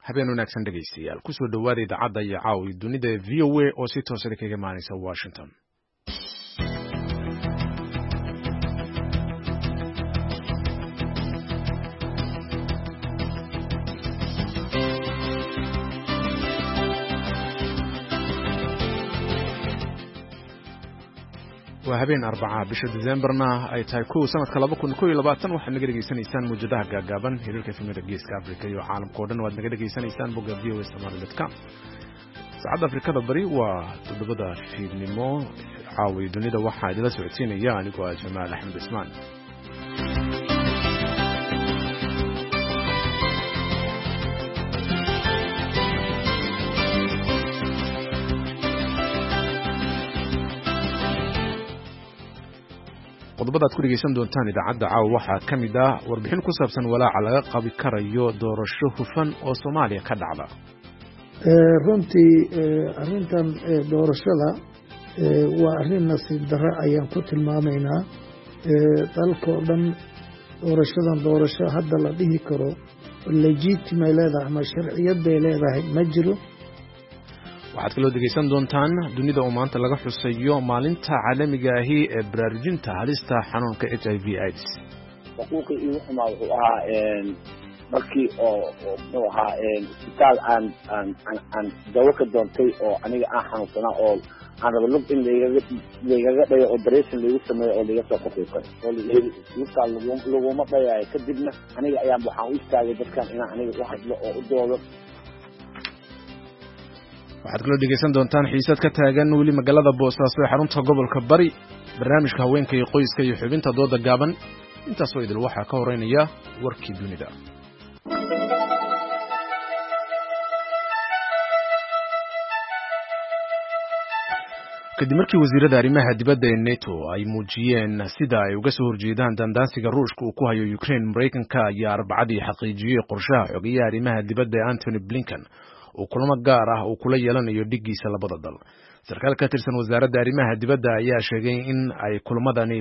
habeen wanaagsan dhegaystayaal kusoo dhawaada idaacadda iyo caawi dunida VOA oo si toos ah kaga imaanaysa Washington. habeen Arbaca bisha Decemberna ay tahay sanadka 2021 waxaad naga dhageysanaysaan muujadaha gaagaaban hirarka filmada Geeska Afrika iyo caalamka oo dhan waad naga dhageysanaysaan bogga voasomali.com. Saacadda Afrikada bari waa 7 fiidnimo. Caawi dunida waxaa idila socodsiinaya anigoo ah Jamaal Axmed Ismaan. qodobadaad ku dhegeysan doontaan idaacadda caawa waxaa ka mid ah warbixin ku saabsan walaaca laga qabi karayo doorasho hufan oo Soomaaliya ka dhacda. runtii arrintan doorashada waa arrin nasiib darro ayaan ku tilmaamaynaa. dalkoo dhan doorasho hadda la dhihi karo legitimate ay leedahay ama sharciyad bay leedahay ma jiro. waxaad kaloo dhegeysan doontaan dunida oo maanta laga xusayo maalinta caalamiga ahi ee baraarujinta halista xanuunka HIV/AIDS. xuquuqii iyo xumaa wuxuu ahaa markii oo ahaa isbitaal aan dawo ka doontay oo aniga aan xanuunsanaa oo aan rabo lug in laygaga dhayo operation lagu sameeyo oo laga soo qafiifay oo isbitaal laguma dhayayo kadibna aniga ayaan waxaan u istaagay dadkan inaan aniga u hadlo oo u doodo. waxaad kaloo dhegeysan doontaan xiisad ka taagan weli magaalada Boosaaso ee xarunta gobolka Bari, barnaamijka haweenka iyo qoyska iyo xubinta dooda gaaban. intaas oo idil waxaa ka horeynaya warkii dunida. kadib markii wasiirada arrimaha dibadda ee NATO ay muujiyeen sida ay uga soo horjeedaan dandaansiga Ruushka uu ku hayo Ukraine, Mareykanka ayaa Arbacadii xaqiijiyay qorshaha xogeyaha arrimaha dibadda ee Anthony Blinken oo kulamo gaar ah uu kula yeelanayo dhigiisa labada dal. sarkaal ka tirsan wasaaradda arrimaha dibadda ayaa sheegay in ay kulmadani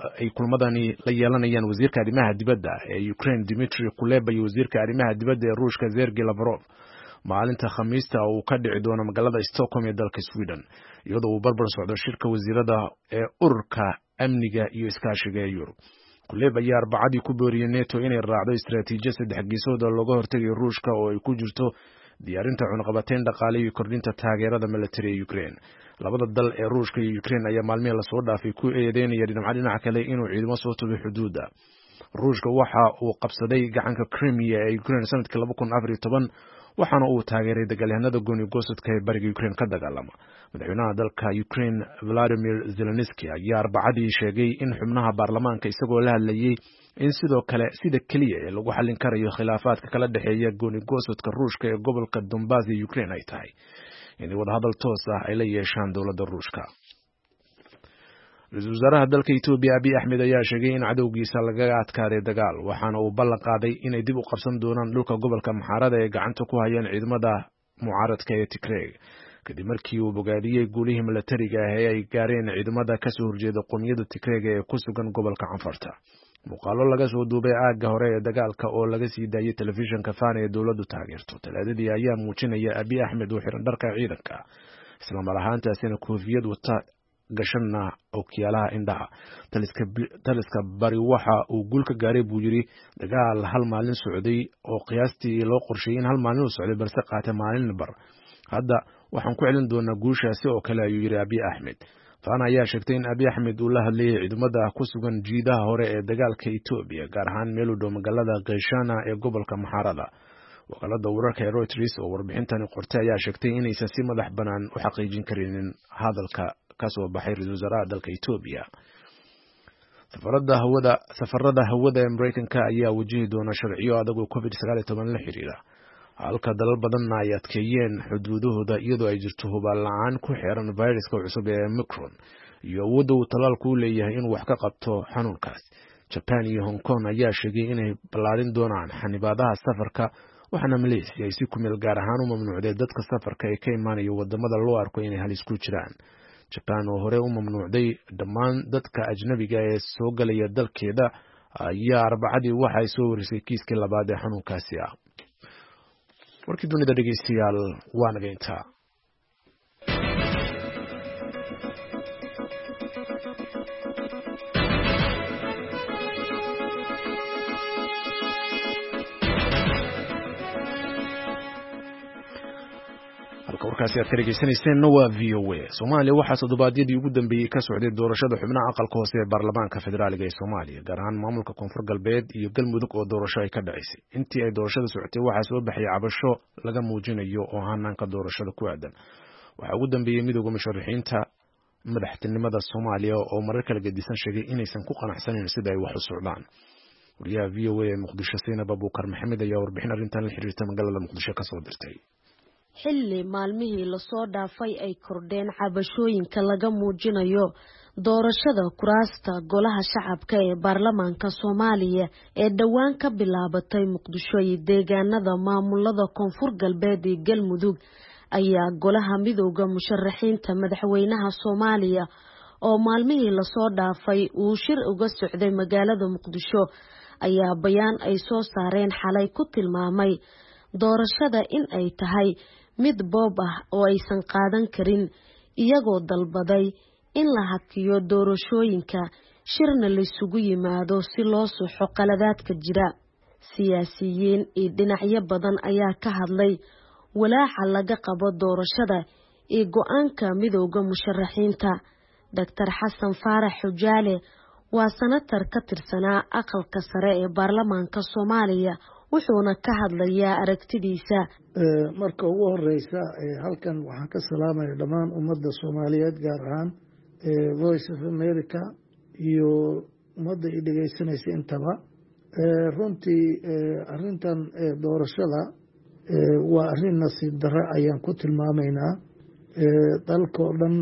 la yeelanayaan wasiirka arrimaha dibadda ee Ukraine Dmitry Kuleba iyo wasiirka arrimaha dibadda ee Ruushka Sergey Lavrov maalinta Khamiista oo ka dhici doona magaalada Stockholm ee dalka Sweden, iyadoo uu barbar socdo shirka wasiirada ee ururka amniga iyo iskaashiga ee Yurub. Kuleba ayaa Arbacadii ku booriyay NATO inay raacdo istiraatiijiyad saddex geesood oo looga hortagayo Ruushka oo ay ku jirto diyaarinta cunaqabateyn dhaqaale iyo kordhinta taageerada military ee Ukraine. labada dal ee Ruushka iyo Ukraine ayaa maalmihii la soo dhaafay ku eedeynaya dhinaca kale inuu ciidamo soo tubo xuduudda. Ruushka waxa uu qabsaday gacanka Crimea ee Ukraine sanadkii 2014 waxaana uu taageeray dagaalyahanada gooni-goosadka ee bariga Ukraine ka dagaalama. madaxweynaha dalka Ukraine Volodymyr Zelensky ayaa Arbacadii sheegay in xubnaha baarlamaanka isagoo la hadlayay in sidoo kale sida kaliya ee lagu xallin karayo khilaafaadka kala dhaxeeya gooni-goosadka Ruushka ee gobolka Donbas ee Ukraine ay tahay in wadahadal toos ah ay la yeeshaan dowladda Ruushka. Ra'iisul wasaaraha dalka Itoobiya Abiy Ahmed ayaa sheegay in cadowgiisa laga adkaaday dagaal, waxaana uu ballan qaaday inay dib u qabsan doonaan dhulka gobolka Maxarada ee gacanta ku hayaan ciidamada mucaaradka ee Tigray, kadib markii uu bogaadiyay guulihii militariga ah ee ay gaareen ciidamada ka soo horjeeda qowmiyadda Tigray ee ku sugan gobolka Canfarta. muuqaalo laga soo duubay aagga hore ee dagaalka oo laga sii daayay telefishinka Fana ee dowladdu taageerto Talaadadii ayaa muujinaya Abiy Ahmed oo xiran dharka ciidanka, isla mar ahaantaasina koofiyad wata gashana ookiyaalaha indhaha. taliska bari waxa uu guul ka gaaray buu yiri dagaal hal maalin socday oo qiyaastii loo qorsheeyay in hal maalin uu socday balse qaatay maalin bar. hadda waxaan ku celin doonaa guushaasi oo kale ayuu yiri Abiy Ahmed. Fana ayaa sheegtay in Abiy Ahmed uu la hadlayay ciidamada ku sugan jiidaha hore ee dagaalka Itoobiya, gaar ahaan meel u dhow magaalada Geeshana ee gobolka Maxarada. wakaalada wararka ee Reuters oo warbixintani qortay ayaa sheegtay inaysan si madax bannaan u xaqiijin karin hadalka ka soo baxay ra'iisul wasaaraha dalka Itoobiya. safarada hawada ee Mareykanka ayaa wajihi doona sharciyo adag oo COVID-19 la xiriira, halka dalal badanna ay adkeeyeen xuduudahooda iyadoo ay jirto hubaal la'aan ku xiran fayraska cusub ee Omicron iyo awoodda uu talaalku u leeyahay inuu wax ka qabto xanuunkaas. Japan iyo Hong Kong ayaa sheegay inay ballaarin doonaan xanibaadaha safarka, waxaana Malaysia ay si ku meel gaar ahaan u mamnuucday dadka safarka ee ka imaanaya wadamada loo arko inay halis ku jiraan. Japan oo hore u mamnuucday dhammaan dadka ajnabiga ee soo galaya dalkeeda ayaa Arbacadii waxa ay soo warisay kiiskii labaad ee xanuunkaasi ah. warkii dunida dhegeystayaal waa naga intaa. warkaasi aad ka dhegeysaneyseen waa VOA. Soomaaliya waxaa toddobaadyadii ugu dambeeyay ka socday doorashada xubnaha aqalka hoose ee baarlamaanka federaaliga ee Soomaaliya, gaar ahaan maamulka Koonfur Galbeed iyo Galmudug oo doorasho ay ka dhaceysay. Intii ay doorashada socotay waxaa soo baxay cabasho laga muujinayo oo hanaanka doorashada ku aadan. Waxaa ugu dambeeyay midowga musharaxiinta madaxtinimada Soomaaliya oo marar kala gedisan sheegay inaysan ku qanacsaneyn sida ay wax u socdaan. wariyaha VOA ee Muqdisho Saynab Abuukar Maxamed ayaa warbixin arrintan la xiriirta magaalada Muqdisho ka soo dirtay. xilli maalmihii lasoo dhaafay ay kordheen cabashooyinka laga muujinayo doorashada kuraasta golaha shacabka ee baarlamaanka Soomaaliya ee dhawaan ka bilaabatay Muqdisho iyo deegaanada maamulada Koonfur Galbeed iyo Galmudug ayaa golaha midowga musharaxiinta madaxweynaha Soomaaliya oo maalmihii lasoo dhaafay uu shir uga socday magaalada Muqdisho ayaa bayaan ay soo saareen xalay ku tilmaamay doorashada in ay tahay mid boob ah oo aysan qaadan karin, iyagoo dalbaday in la hakiyo doorashooyinka shirna la isugu yimaado si loo suxo qaladaadka jira. Siyaasiyiin iyo dhinacyo badan ayaa ka hadlay walaaca laga qabo doorashada iyo go'aanka midowga musharaxiinta. Dr. Xasan Faarax Xujaale waa senator ka tirsanaa aqalka sare ee baarlamaanka Soomaaliya, wuxuuna ka hadlayaa aragtidiisa. marka ugu horeysa halkan waxaan ka salaamayaa dhammaan ummadda Soomaaliyeed, gaar ahaan Voice of America iyo ummadda ay dhageysanaysa intaba. runtii arrintan doorashada waa arrin nasiib darro ayaan ku tilmaamaynaa. dalka oo dhan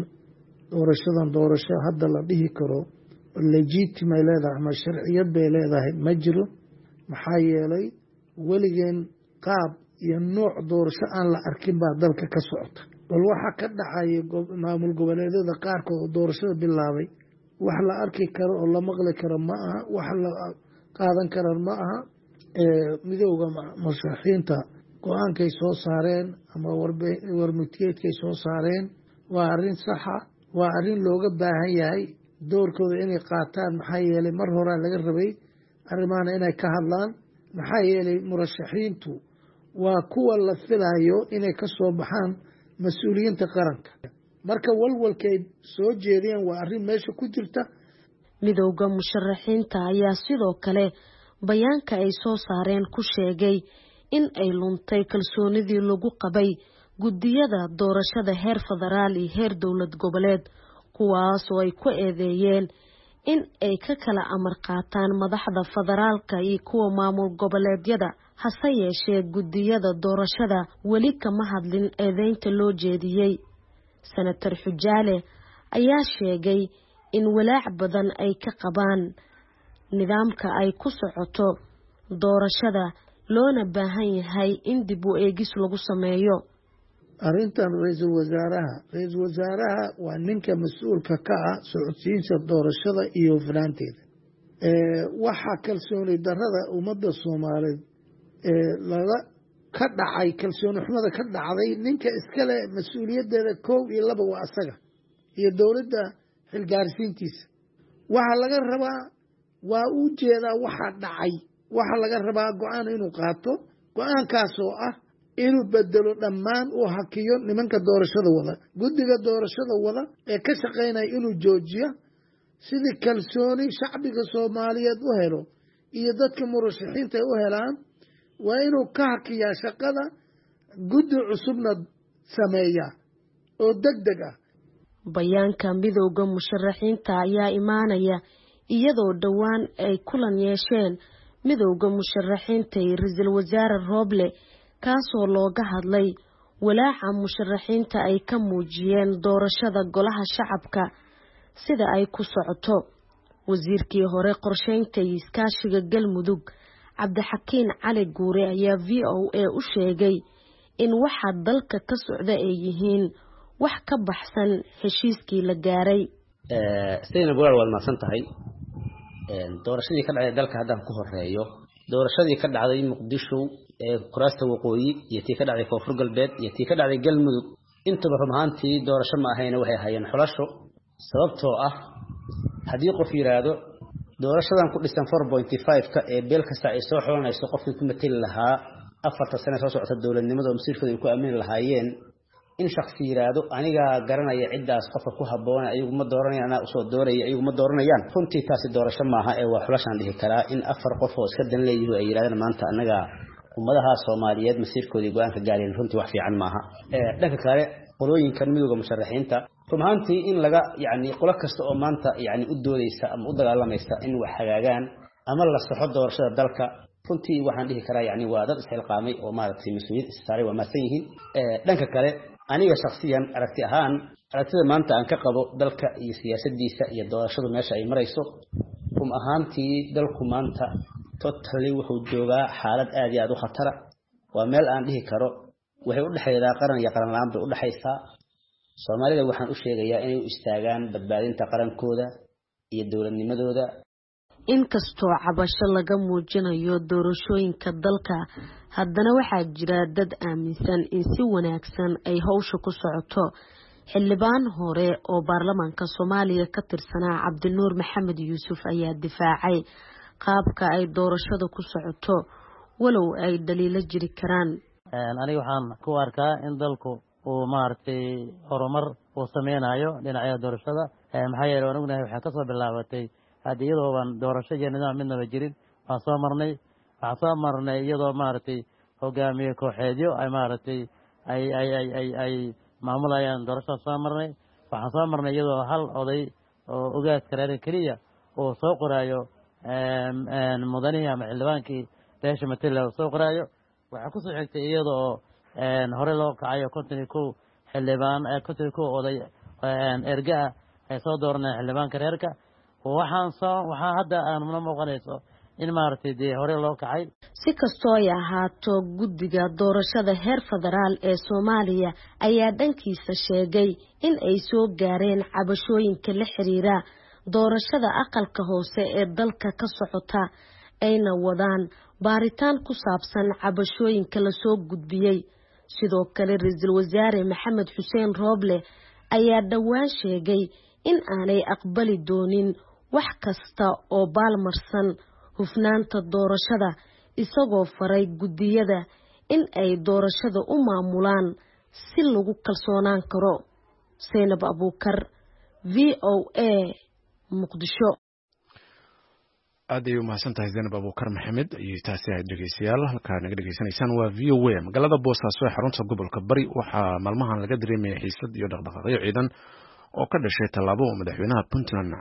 doorasho hadda la dhihi karo legitimate ay leedahay ama sharciyad bay leedahay ma jiro. maxaa yeelay weligeen qaab iyo nooc doorasho aan la arkin baa dalka ka socota. bal waxa ka dhacay maamul goboleedyada qaarkood oo doorashada bilaabay wax la arki karo oo la maqli karo ma aha, wax la qaadan karo ma aha. midowga musharaxiinta go-aankay soo saareen ama warmutiyeedkay soo saareen waa arrin saxa, waa arrin looga baahan yahay doorkooda inay qaataan. maxaa yeelay mar horaa laga rabay arrimaana inay ka hadlaan. maxaa yeelay murashaxiintu waa kuwa la filayo inay ka soo baxaan mas-uuliyiinta qaranka. marka walwalkay soo jeediyeen waa arrin meesha ku jirta. midowga musharaxiinta ayaa sidoo kale bayaanka ay soo saareen ku sheegay in ay luntay kalsoonidii lagu qabay guddiyada doorashada heer federaal iyo heer dowlad goboleed, kuwaas oo ay ku eedeeyeen in ay ka kala amar qaataan madaxda federaalka iyo kuwa maamul goboleedyada. hase yeeshee guddiyada doorashada weli kama hadlin eedeynta loo jeediyey. senator Xujaale ayaa sheegay in walaac badan ay ka qabaan nidaamka ay ku socoto doorashada, loona baahan yahay in dib u eegis lagu sameeyo. arrintan ra-iisul wasaaraha waa ninka mas-uulka ka ah socodsiinta doorashada iyo hufnaanteeda. waxaa kalsooni darrada ummadda Soomaaliyeed laga ka dhacay, kalsooni xumada ka dhacday, ninka iskale mas-uuliyaddeeda 1 iyo 2 waa asaga iyo dowladda xilgaarsiintiisa. waxaa laga rabaa waa u jeedaa waxa dhacay, waxaa laga rabaa go-aan inuu qaato, go-aankaasoo ah inuu bedelo dhammaan uu hakiyo nimanka doorashada wada, guddiga doorashada wada ee ka shaqaynaya inuu joojiyo sidii kalsooni shacbiga Soomaaliyeed u helo iyo dadka murashaxiinta u helaan. waa inuu ka hakiyaa shaqada, guddi cusubna sameeya oo degdeg ah. bayaanka midowga musharaxiinta ayaa imaanaya iyadoo dhawaan ay kulan yeesheen midowga musharaxiinta iyo ra'iisul wasaare Roble, kaasoo looga hadlay walaaca musharaxiinta ay ka muujiyeen doorashada golaha shacabka sida ay ku socoto. wasiirkii hore qorsheynta iyo iskaashiga Galmudug Cabdixakiin Cali Guure ayaa VOA u sheegay in waxa dalka ka socda ay yihiin wax ka baxsan heshiiskii la gaaray. Saynab Abuukar waa mahadsan tahay. doorashadii ka dhacday dalka haddaan ku horeeyo doorashadii ka dhacday Muqdisho ee kuraasta waqooyi iyo tii ka dhacday Koonfur Galbeed iyo tii ka dhacday Galmudug intaba rumaantii doorasho ma ahayna waxay hayeen xulasho sababtoo ah hadii qof yiraahdo doorashadan ku dhisan 4.5 ka ee beel kasta ay soo xulanayso qofkii ku matali lahaa 4 sano soo socota dawladnimada masiirkooda ay ku aamin lahaayeen in shakhsi yiraahdo aniga garanaya cidaas qofka ku haboon ayagu ma dooranayaan ana soo doorayay ayagu ma dooranayaan runtii taasi doorasho maaha ee waa xulashan dhihi karaa in 4 qof oo iska dan leeyahay ay yiraahdaan maanta anaga ummadaha Soomaaliyeed masiirkooda go'aanka gaareen runtii wax fiican maaha dhanka kale qolooyinkan midowga musharaxiinta rumaantii in laga qolo kasta oo maanta u doodaysa ama u dagaalamaysa in wax hagaagaan ama la saxo doorashada dalka runtii waxaan dhihi karaa waa dad isxilqaamay oo maaragtay mas'uuliyad saaray waa maasan yihiin dhanka kale aniga shakhsiyan aragti ahaan aragtida maanta aan ka qabo dalka iyo siyaasadiisa iyo doorashada meesha ay marayso ahaantii dalku maanta totally wuxuu joogaa xaalad aad iyo aad u khatar waa meel aan dhihi karo waxay u dhaxaydaa qaran iyo qaran la'aan bay u dhaxaysaa Soomaalida waxaan u sheegayaa inay u istaagaan badbaadinta qarankooda iyo dawladnimadooda inkastoo cabasho laga muujinayo doorashooyinka dalka haddana waxaa jira dad aaminsan in si wanaagsan ay hawsha ku socoto xildhibaan hore oo baarlamaanka Soomaaliya ka tirsanaa Cabdinuur Maxamed Yuusuf ayaa difaacay qaabka ay doorashada ku socoto walow ay daliilo jiri karaan aniga waxaan ku arkaa in dalku oo maartay horumar oo sameeynaayo dhinaca doorashada maxaa yeelay anuguna waxa ka soo bilaabatay hadiyadoo aan doorashada nidaam midnaba jirin waxaan soo marnay iyadoo maartay hogaamiye kooxeedyo ay maartay ay maamulayaan doorashada soo marnay waxaan soo marnay iyadoo hal oday oo ogaas kareen kaliya oo soo qoraayo mudanihi ama xildhibaankii beesha matala soo qoraayo waxa ku soo xigtay iyadoo hore loo kacayo 51 xildhibaan 51 oday erga ay soo dooranay xildhibaanka reerka waxaan hadda aan ma muuqanayso in maartay hore loo kacay si kastoo ay ahaato guddiga doorashada heer federaal ee Soomaaliya ayaa dhankiisa sheegay in ay soo gaareen cabashooyinka la xiriira doorashada aqalka hoose ee dalka ka socota ayna wadaan baaritaan ku saabsan cabashooyinka la soo gudbiyay sidoo kale ra'iisul wasaare Maxamed Xuseen Rooble ayaa dhawaan sheegay in aanay aqbali doonin wax kasta oo baalmarsan hufnaanta doorashada isagoo faray guddiyada in ay doorashada u maamulaan si lagu kalsoonaan karo Zainab Abuukar VOA Muqdisho aad ay u mahadsantahay Zainab Abuukar Maxamed iyo taasi ay dhageystayaal halka naga dhageysanaysaan waa VOA magaalada Boosaaso ee xarunta gobolka Bari waxaa maalmahan laga dareemay xiisad iyo dhaqdhaqaaqyo ciidan oo ka dhashay talaabo madaxweynaha Puntland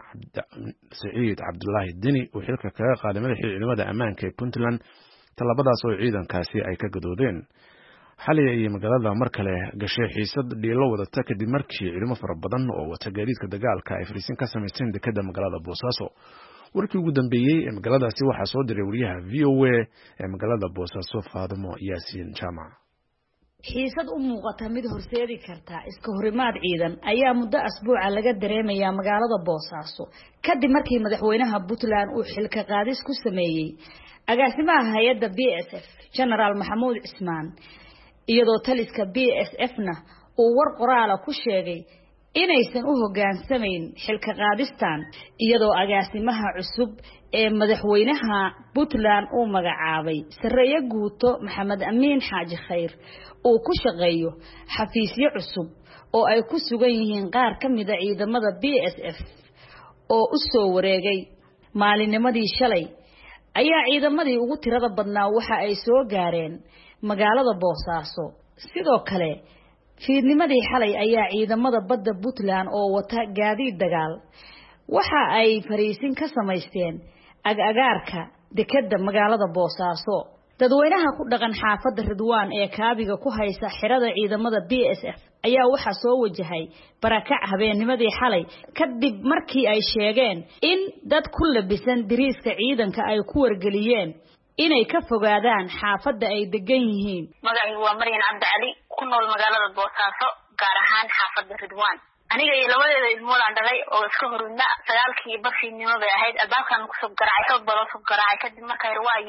Saciid Cabdullaahi Dini oo xilka kaga qaaday madaxii ciidamada ammaanka ee Puntland talaabadaas oo ciidankaasi ay ka gadoodeen xalay ay magaalada mar kale gashay xiisad dhiilo wadata kadib markii ciidamo fara badan oo wata gaadiidka dagaalka ay fariisin ka sameysteen dekedda magaalada Boosaaso warkii ugu dambeeyay ee magaaladaasi waxaa soo diray wariyaha VOA ee magaalada Boosaaso Faadimo Yaasiin Jaamac xiisad u muuqata mid horseedi karta iska horimaad ciidan ayaa muddo asbuuca laga dareemayaa magaalada Boosaaso kadib markii madaxweynaha Puntland uu xilka qaadis ku sameeyay agaasimaha hay'adda BSF General Maxamuud Cismaan iyadoo taliska BSF-na uu war qoraal ku sheegay inaysan u hogaansamayn xilka qaadistan iyadoo agaasimaha cusub ee madaxweynaha Puntland uu magacaabay Sareeye Guuto Maxamed Amiin Xaaji Khayr oo ku shaqeeyo xafiisyo cusub oo ay ku sugan yihiin qaar ka mid ah ciidamada BSF oo u soo wareegay maalinimadii shalay ayaa ciidamadii ugu tirada badnaa waxa ay soo gaareen magaalada Boosaaso sidoo kale fiidnimadii xalay ayaa ciidamada badda Puntland oo wata gaadiid dagaal waxa ay fariisin ka sameysteen agaarka dekedda magaalada Boosaaso dadweynaha ku dhaqan xaafadda Ridwaan ee kaabiga ku haysa xirada ciidamada BSF ayaa waxa soo wajahay barakac habeennimadii xalay kadib markii ay sheegeen in dad ku labisan diriiska ciidanka ay ku wargeliyeen inay ka fogaadaan xaafadda ay degan yihiin magacaygu waa Maryan Cabdi Cali ku nool magaalada Boosaaso gaar ahaan xaafadda Ridwaan aniga iyo labadeeda ilmood aan dhalay oo iska horudna 9kii barfiidnimo bay ahayd albaabkan ku soo garaacay xoog baro soo garaacay kadib markay waayo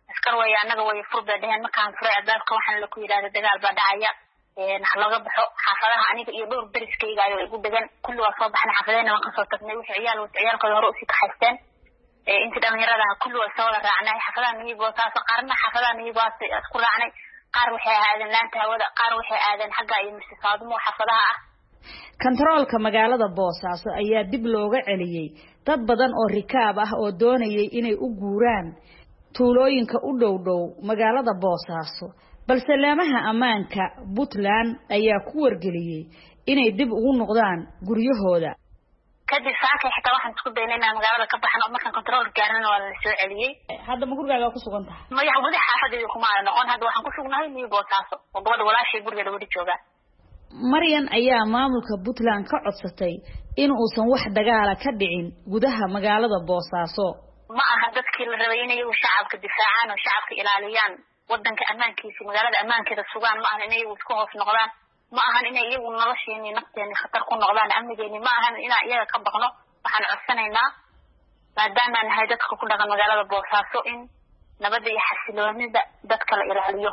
askar way anaga way furba dhahan markaan furay albaabka waxaan la ku yiraahdo dagaal baa dhacaya laga baxo xaafadaha aniga iyo dhowr dariskayga ayaa igu degan kulli waa soo baxna xaafadeena waan ka soo tagnay wixii ciyaalkooda hore u sii kaxaysteen inta dhalinyarada kulli waa soo raacnay xaafadaha niyadoo taas qaarna xaafadaha niyadoo isku raacnay qaar waxay aadeen laanta hawada qaar waxay aadeen xagga iyo mistifaadmo xaafadaha ah kantaroolka magaalada Boosaaso ayaa dib looga celiyay dad badan oo rikaab ah oo doonayay inay u guuraan tuulooyinka u dhow magaalada Boosaaso balse laamaha ammaanka Puntland ayaa ku wargeliyay inay dib ugu noqdaan guryahooda kadib saaka xitaa waxaan isku daynay inaan magaalada ka baxno markaan control gaarnay waa la soo celiyay hadda ma gurigaaga ku sugan tahay ma yahay wadi xaafadayda kuma aan noqon hadda waxaan ku sugnahay niyo Boosaaso oo gabadha walaashay gurigeeda wadi jooga Maryan ayaa maamulka Puntland ka codsatay in uusan wax dagaal ka dhicin gudaha magaalada Boosaaso ma aha dadkii la rabay inay shacabka difaacaan oo shacabka ilaaliyaan wadanka amaankiisa magaalada amaankeeda sugaan ma aha inay isku hoos noqdaan ma aha inay iyagu nolosheena nafteena khatar ku noqdaan amnigeena ma aha inay iyaga ka baqno waxaan codsanaynaa maadaama aan nahay dadka ku dhaqan magaalada Boosaaso in nabadda iyo xasiloonida dadka la ilaaliyo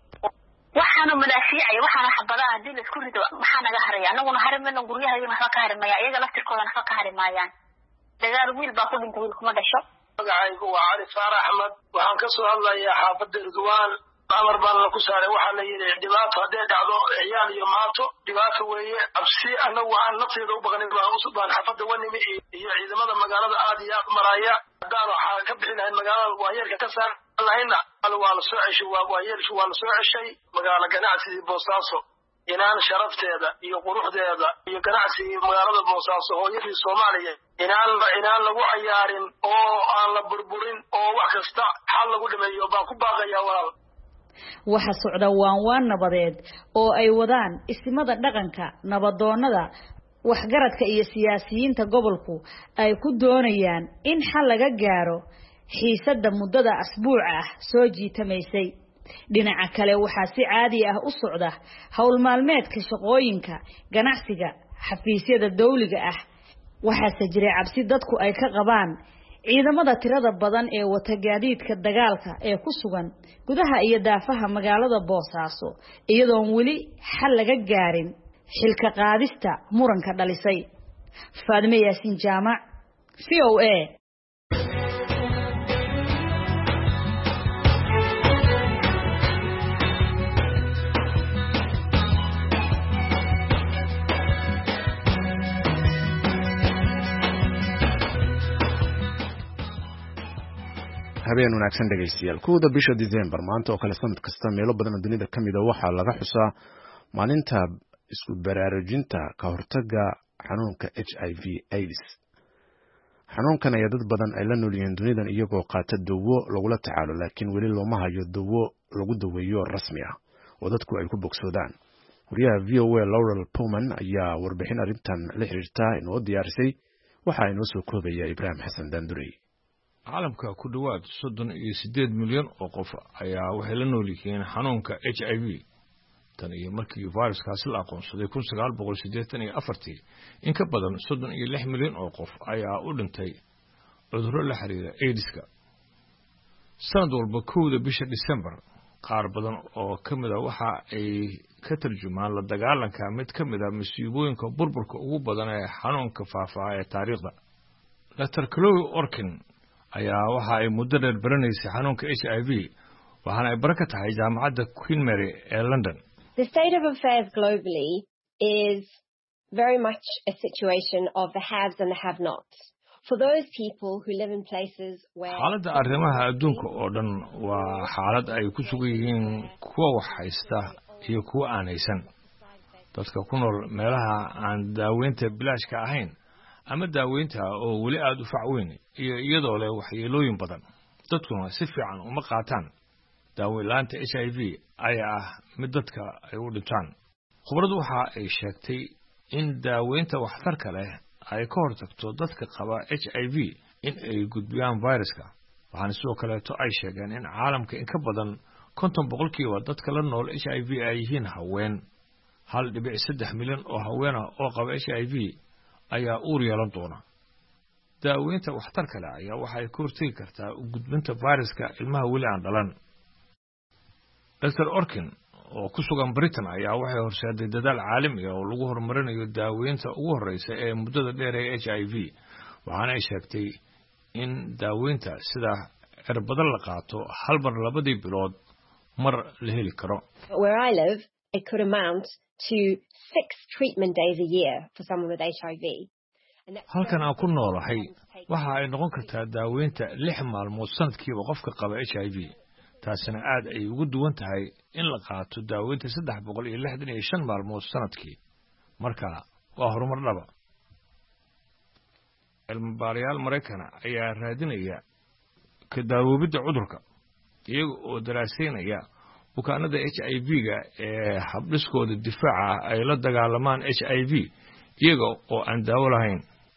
waxaanu madaafiicay waxaana xabadaha dil isku rido maxaa naga haraya anaguna harimana guryaha waxba ka harimaya iyaga laftirkooda waxba ka harimayaan dagaal wiil baa ku dhintay wiil kuma dhasho magacaygu waa Cali Faarax Axmed waxaan ka soo hadlayaa xaafadda Ridwaan amar baan la ku saaray waxa la yiri dhibaato hadee dhacdo ciyaal iyo maato dhibaato weeye absi anagu aan nafteeda u baqanay baan u subaan xaafadda wanimi iyo ciidamada magaalada aad iyo aad maraya hadaan waxa ka bixinahay magaalada waayeelka ka saar lahayna waa la soo ceshay waa la soo ceshay magaala ganacsiga Boosaaso inaan sharafteeda iyo quruxdeeda iyo ganacsiga magaalada Boosaaso hooyadii Soomaaliya inaan lagu ciyaarin oo aan la burburin oo wax kasta xal lagu dhameeyo baan ku baaqayaa walaal waxa socda waan nabadeed oo ay wadaan ismada dhaqanka nabadoonada waxgaradka iyo siyaasiyiinta gobolku ay ku doonayaan in xal laga gaaro xiisada muddada asbuuc ah soo jiitamaysay dhinaca kale waxa si caadi ah u socda hawl maalmeedka shaqooyinka ganacsiga xafiisyada dawliga ah waxa jiray cabsi dadku ay ka qabaan ciidamada tirada badan ee wata gaadiidka dagaalka ee ku sugan gudaha iyo daafaha magaalada Boosaaso iyadoo wali xal laga gaarin xilka qaadista muranka dhalisay Faadime Yaasin Jaamac VOA habeen wanaagsan dhageystayaal kuwada bisha December maanta oo kale sanad kasta meelo badan oo dunida kamid ah waxa laga xusaa maalinta isku baraarujinta ka hortagga xanuunka HIV/AIDS xanuunkan ayaa dad badan ay la nool yihiin dunidan iyagoo qaata dawo lagula tacaalo laakiin weli looma hayo dawo lagu daweeyo rasmi ah oo dadku ay ku bogsoodaan wariyaha VOA Laurel Pullman ayaa warbixin arrintan la xiriirta inoo diyaarisay waxa inoo soo koobaya Ibrahim Xasan Danduri caalamka ku dhawaad 38 milyan oo qof ayaa waxay la nool yihiin xanuunka HIV tan iyo markii viruskaasi la aqoonsaday 1984 in ka badan 36 milyan oo qof ayaa u dhintay cudurro la xiriira AIDS-ka sanad walba 1 bisha December qaar badan oo kamid ah waxa ay ka tarjumaan la dagaalanka mid kamid ah masiibooyinka burburka ugu badan ee xanuunka faafa ee taariikhda Dr. Chloe Orkin ayaa waxa ay muddo dheer baranaysay xanuunka HIV waxaana ay baraka tahay jaamacadda Queen Mary ee London. The state of affairs globally is very much a situation of the haves and the have-nots. For those people who live in places where xaaladda arrimaha adduunka oo dhan waa xaalad ay ku sugan yihiin kuwa wax haysta iyo kuwa aan haysan dadka ku nool meelaha aan daaweynta bilaashka ahayn ama daaweynta oo weli aad u facweyn iyo iyadoo leh waxyeelooyin badan dadkuna si fiican uma qaataan daaweynta HIV ayaa ah mid dadka ay u dhintaan khibradu waxa ay sheegtay in daaweynta waxtarka leh ay ka hortagto dadka qaba HIV in ay gudbiyaan viruska waxaana sidoo kaleeto ay sheegeen in caalamka in ka badan 50% dadka la nool HIV ay yihiin haween 1.3 milyan oo haween ah oo qaba HIV ayaa uur yeelan doona daaweynta waxtarka leh ayaa waxay ka hortegi kartaa u gudbinta fayraska ilmaha weli aan dhalan. Dr. Orkin oo ku sugan Britain ayaa waxay horseeday dadaal caalami ah oo lagu horumarinayo daaweynta ugu horreysa ee muddada dheer ee HIV, waxaana ay sheegtay in daaweynta sida cirbada la qaato hal mar labadii bilood mar la heli karo. Where I live, it could amount to 6 treatment days a year for someone with HIV. halkan aan ku noolahay waxa ay noqon kartaa daaweynta 6 maalmood sanadkiiba qofka qaba HIV. taasina aad ay ugu duwan tahay in la qaato daaweynta 365 maalmood sanadkii. marka waa horumar dhaba. cilmi-baarayaal Mareykan ayaa raadinaya ka daawobidda cudurka iyaga oo daraasaynaya bukaanada HIV-ga ee habdhiskooda difaaca ay la dagaalamaan HIV iyaga oo aan daawo lahayn.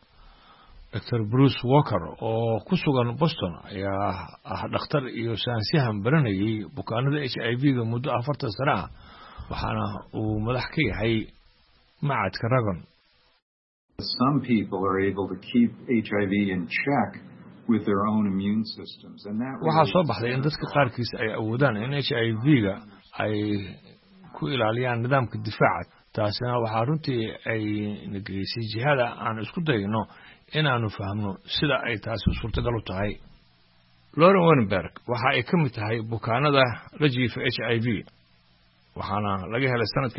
Dr. Bruce Walker oo ku sugan Boston ayaa dhakhtar iyo saansiyahan baranayay bukaanada HIV-ga muddo 40 sano ah, waxaana uu madax ka yahay macadka Ragon. Some people are able to keep HIV in check with their own immune systems, and that waxaa soo baxday in dadka qaarkiis ay awoodaan in HIV-ga ay ku ilaaliyaan nidaamka difaaca. taasina waxaa runtii ay nageysay jihada aan isku dayno inaanu fahmno sida ay taasi suurtagal u tahay. Lauren Weinberg waxa ay ka mid tahay bukaanada la jiifa HIV, waxaana laga helay sanadkii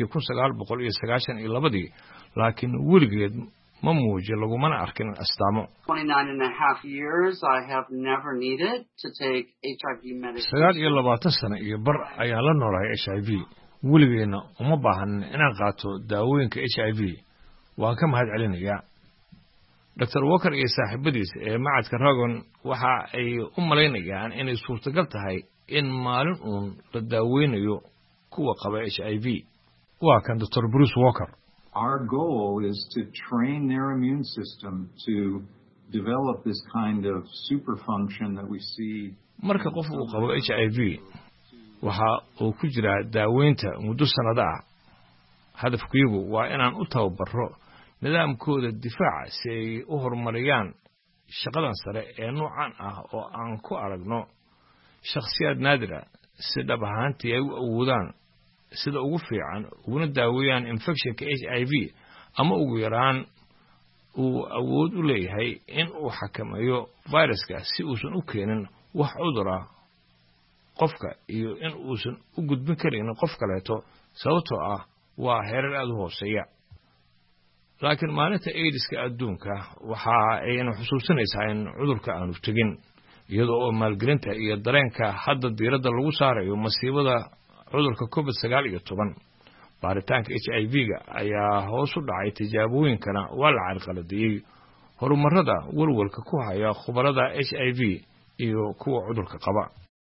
1992, laakiin weligeed ma muuji lagumana arkin astaamo. 29.5 years I have never needed to take HIV medicine. 29 sano iyo bar ayaan la noolahay HIV, weligeena uma baahan inaan qaato daawooyinka HIV. waan ka mahad celinayaa. Dr. Walker iyo saaxiibadiisa ee macadka Ragon waxa ay u malaynayaan inay suurtagal tahay in maalin uun la daaweynayo kuwa qaba HIV. waa kan Dr. Bruce Walker. Our goal is to train their immune system to develop this kind of super function that we see. marka qof uu qabo HIV waxa uu ku jira daaweynta muddo sanado ah. hadafkaygu waa inaan u tababaro nidaamkooda difaaca si ay u horumariyaan shaqadan sare ee noocan ah oo aan ku aragno shakhsiyaad naadira si dhab ahaantii ay u awoodaan sida ugu fiican uguna daaweeyaan infectionka HIV, ama ugu yaraan uu awood u leeyahay in uu xakameeyo viruska si uusan u keenin wax cudur ah qofka iyo in uusan u gudbin karin qof kaleeto, sababtoo ah waa heerar aad u hooseeya. laakiin maalinta AIDS-ka adduunka waxa ayna xusuusinaysaa in cudurka aanu tegin, iyadoo oo maalgelinta iyo dareenka hadda diiradda lagu saarayo masiibada cudurka COVID-19. baaritaanka HIV-ga ayaa hoos u dhacay, tijaabooyinkana waa la carqaladeeyey. horumarada walwalka ku haya khubarada HIV iyo kuwa cudurka qaba.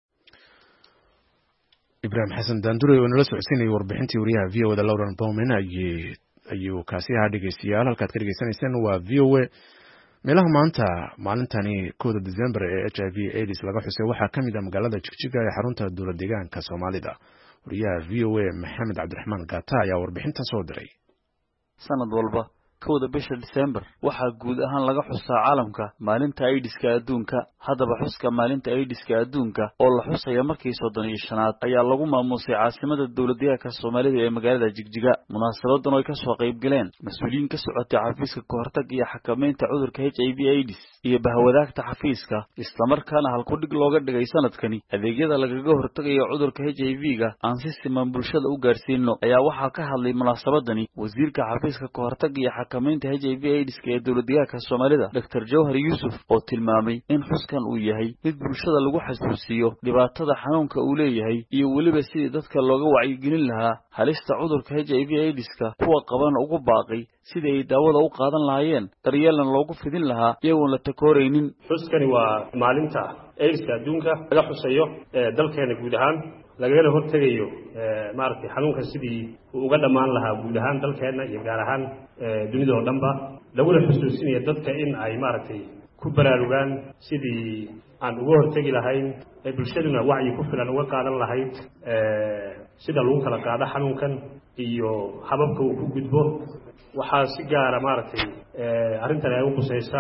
Ibrahim Xasan Daandure oo nala socodsiinayay warbixintii wariyaha VOA Lauren Bowman ayuu kaasi ahaa. dhegeystayaal halkaad ka dhegeysanaysaan waa VOA. meelaha maanta maalintani 1 December ee HIV AIDS laga xusay waxaa ka mid ah magaalada Jigjiga ee xarunta dowlad deegaanka Soomaalida. wariyaha VOA Maxamed Cabdiraxmaan Gaata ayaa warbixinta soo diray. sanad walba 1 bisha December waxaa guud ahaan laga xusaa caalamka maalinta AIDS-ka adduunka. haddaba xuska maalinta AIDS-ka adduunka oo la xusaya markii 35aad ayaa lagu maamuusay caasimada dowladdeegaanka Soomaalida ee magaalada Jigjiga. munaasabadan oo ay ka soo qayb galeen mas'uuliyiin ka socotay xafiiska kahortag iyo xakameynta cudurka HIV/AIDS iyo bahwadaagta xafiiska, isla markaana halkudhig looga dhigay sanadkani adeegyada lagaga hortagayo cudurka HIV-ga aan si siman bulshada u gaarsiino, ayaa waxaa ka hadlay munaasabadani wasiirka xafiiska kahortag iyo xakameynta HIV/AIDS-ka ee dowladdeegaanka Soomaalida Dr. Jawhar Yusuf, oo tilmaamay in xuskan uu yahay mid bulshada lagu xasuusiyo dhibaatada xanuunka uu leeyahay iyo weliba sidii dadka looga wacyigelin lahaa halista cudurka HIV/AIDS-ka, kuwa qabana ugu baaqay sidii ay daawada u qaadan lahaayeen, daryeelna loogu fidin lahaa iyagoon la takooraynin. xuskani waa maalinta AIDS-ka adduunka laga xusayo dalkeena guud ahaan, lagana hortegayo maaragtay xanuunka sidii uu uga dhammaan lahaa guud ahaan dalkeena iyo gaar ahaan dunida oo dhanba, laguna xusuusinayo dadka in ay maaragtay ku baraarugaan sidii aan uga hortegi lahayn, ee bulshaduna wacyi ku filan uga qaadan lahayd sida lagu kala qaado xanuunkan iyo hababka uu ku gudbo. waxaa si gaara maaragtay arrintan ay u qusaysaa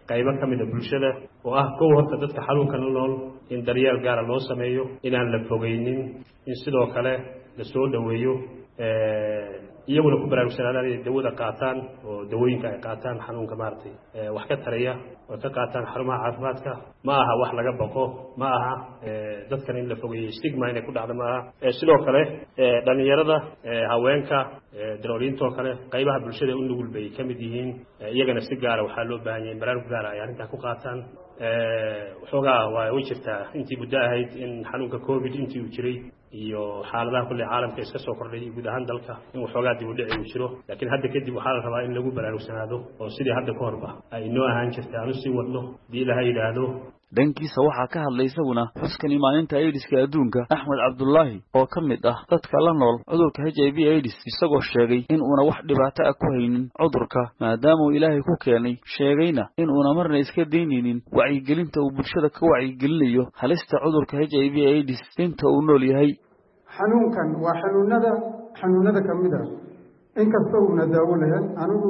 qaybo ka mid a bulshada oo ah kow horta dadka xanuunka la nool in daryeel gaara loo sameeyo inaan la fogeynin in sidoo kale la soo dhaweeyo iyaguna ku baraarugsanaan inay dawada qaataan oo dawooyinka ay qaataan xanuunka maartay wax ka taraya oo ka qaataan xarumaha caafimaadka ma aha wax laga baqo ma aha dadkan in la fogeeyo stigma inay ku dhacdo ma aha sidoo kale dhalinyarada haweenka darooliintoo kale qaybaha bulshada u nugul bay ka mid yihiin iyagana si gaara waxaa loo baahan yahay baraarug gaara ay arrintaa ku qaataan waxoogaa waa way jirtaa intii muddo ahayd in xanuunka covid intii uu jiray iyo xaaladaha kulle caalamka iska soo kordhay guud ahaan dalka in waxoogaa dib u dhici uu jiro laakiin hadda kadib waxaa la rabaa in lagu baraarugsanaado oo sidii hadda ka horba ay inoo ahaan jirta aanu sii wadno hadii ilaha yidhaahdo dhankiisa waxaa ka hadlay isaguna xuskani maalinta aidiska adduunka axmed cabdullaahi oo ka mid ah dadka la nool cudurka HIV AIDS isagoo sheegay in uuna wax dhibaato ah ku haynin cudurka maadaamauu ilaahay ku keenay sheegayna in uuna marna iska daynaynin wacyigelinta uu bulshada ka wacyigelinayo halista cudurka HIV AIDS inta uu nool yahay xanuunkan waa xanuunada ka mid ah inkastoo uuna daawo lahayn anigu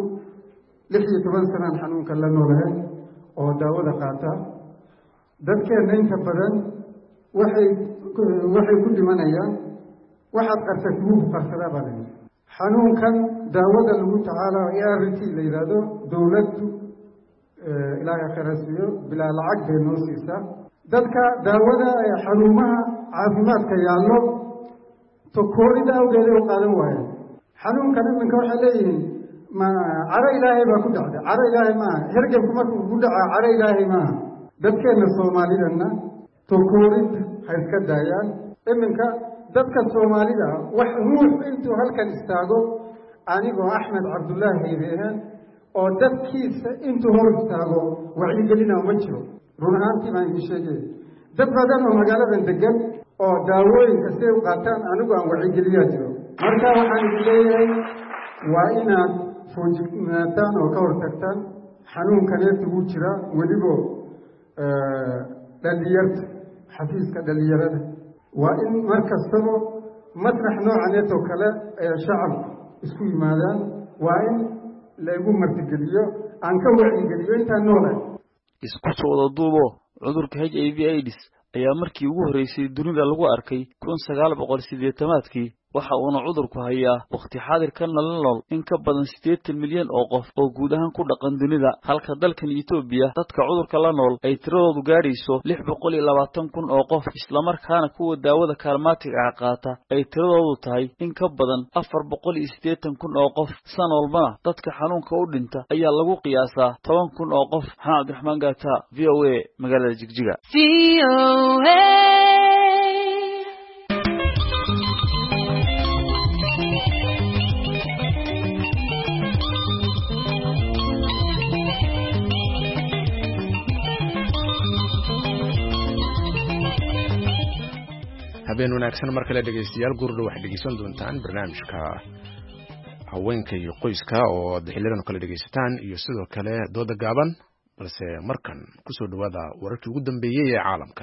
16 sanaan xanuunkan la noolahay oo daawada qaata dadkeena inta badan waxay ku dhimanayaan waxaad qartay kugu qarsadaa baa lahayd xanuunkan daawada lagu tacaala ART la yidhaahdo dowladdu ilaahay kharasiyo bilaa lacag bay noo siisaa dadka daawada xarumaha caafimaadka yaallo tokoorida awgeeda u qaadan waaya xanuunkan iminka waxay leeyihiin ma caro ilaahay baa ku dhacday caro ilaahay maaha hergebku markuu ku dhacaa caro ilaahay maaha dadkeenna soomaalidana tokoorid ha iska daayaan iminka dadka soomaalida wax ruux intuu halkan istaago anigoo axmed cabdullaahi haybeehen oo dadkiisa intuu hor istaago wacyigelina ma jiro run ahaantii baan idin sheegay dad badan oo magaaladan degan oo daawooyinka siday u qaataan anigu aan wacigeliyaa jiro marka waxaan idin leeyahay waa inaad foojignaataan oo ka hortagtaan xanuunkaneet ugu jira welibo dhalinyarta xafiiska dhalinyarada waa in mar kastaba masrax noocaneetoo kale shacabku isku yimaadaan waa in laigu martigeliyo aan ka wacigeliyo intaan noolahay isku soo wada duubo cudurka HIV AIDS ayaa markii ugu horeysay dunida lagu arkay 1980 waxa uuna cudurku hayaa waqti xaadirkan la nool in ka badan 80 milyan oo qof oo guud ahaan ku dhaqan dunida halka dalkan Itoobiya dadka cudurka la nool ay tiradoodu gaarayso 620,000 oo qof isla markaana kuwa daawada kaalmaatiga qaata ay tiradoodu tahay in ka badan 480,000 oo qof san walbana dadka xanuunka u dhinta ayaa lagu qiyaasaa 10,000 oo qof Cabdiraxmaan Gaata VOA magaalada Jigjiga habeen wanaagsan mar kale dhegeystayaal gurdhow waxaad dhegeysan doontaan barnaamijka haweenka iyo qoyska oo aad xilidan kale dhegeysataan iyo sidoo kale dooda gaaban balse markan kusoo dhawaada wararkii ugu dambeeyay ee caalamka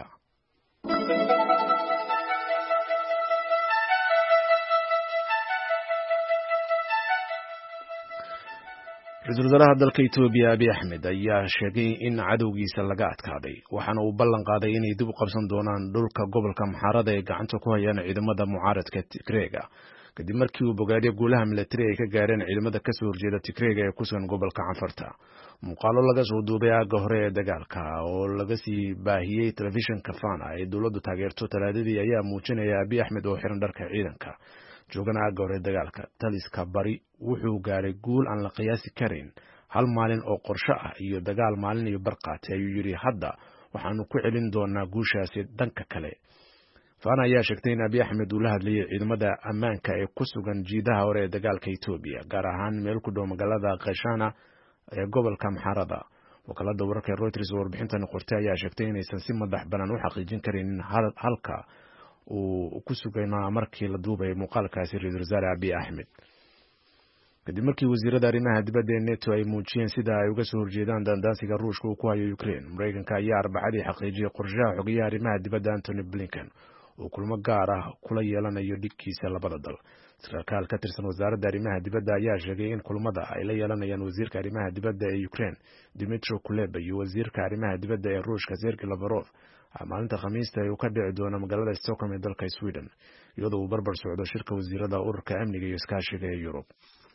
ra-iisul wasaaraha dalka Itoobiya Abiy Ahmed ayaa sheegay in cadowgiisa laga adkaaday waxaana uu ballan qaaday inay dib u qabsan doonaan dhulka gobolka Maxarada ee gacanta ku hayaan ciidamada mucaaradka Tigreega kadib markii uu bogaadiyay guulaha militari ay ka gaareen ciidamada ka soo horjeeda Tigreega ee ku sugan gobolka Canfarta muuqaalo laga soo duubay aaga hore ee dagaalka oo laga sii baahiyay telefishinka Fana ee dawladdu taageerto talaadadii ayaa muujinaya Abiy Ahmed oo xiran dharka ciidanka joogana aaga hore dagaalka taliska bari wuxuu gaaray guul aan la qiyaasi karin hal maalin oo qorshe ah iyo dagaal maalin iyo barqaati ayuu yiri hadda waxaanu ku celin doonaa guushaasi danka kale Fana ayaa sheegtay in Abiy Ahmed uu la hadlayay ciidamada ammaanka ee ku sugan jiidaha hore ee dagaalka Itoobiya gaar ahaan meel ku dhow magaalada Qashana ee gobolka Maxarada wakaalada wararka Reuters warbixintan qortay ayaa sheegtay inaysan si madax banaan u xaqiijin karin halka uu ku sugaynaa markii la duubay muuqaalkaasi ra-iisul wasaare Abiy Ahmed kadib markii wasiirada arrimaha dibadda ee NATO ay muujiyeen sida ay uga soo horjeedaan dandaansiga Ruushka uu ku hayo Ukraine Mareykanka ayaa Arbacadii xaqiijiyay qorshaha xogayaha arrimaha dibadda Antony Blinken uu kulmo gaar ah kula yeelanayo dhigkiisa labada dal. sarkaal ka tirsan wasaaradda arrimaha dibadda ayaa sheegay in kulmada ay la yeelanayaan wasiirka arrimaha dibadda ee Ukraine Dmytro Kuleba iyo wasiirka arrimaha dibadda ee Ruushka Sergey Lavrov maalinta Khamiista ay ka dhici doona magaalada Stockholm ee dalka Sweden, iyadoo uu barbar socdo shirka wasiirada ururka amniga iyo iskaashiga ee Yurub.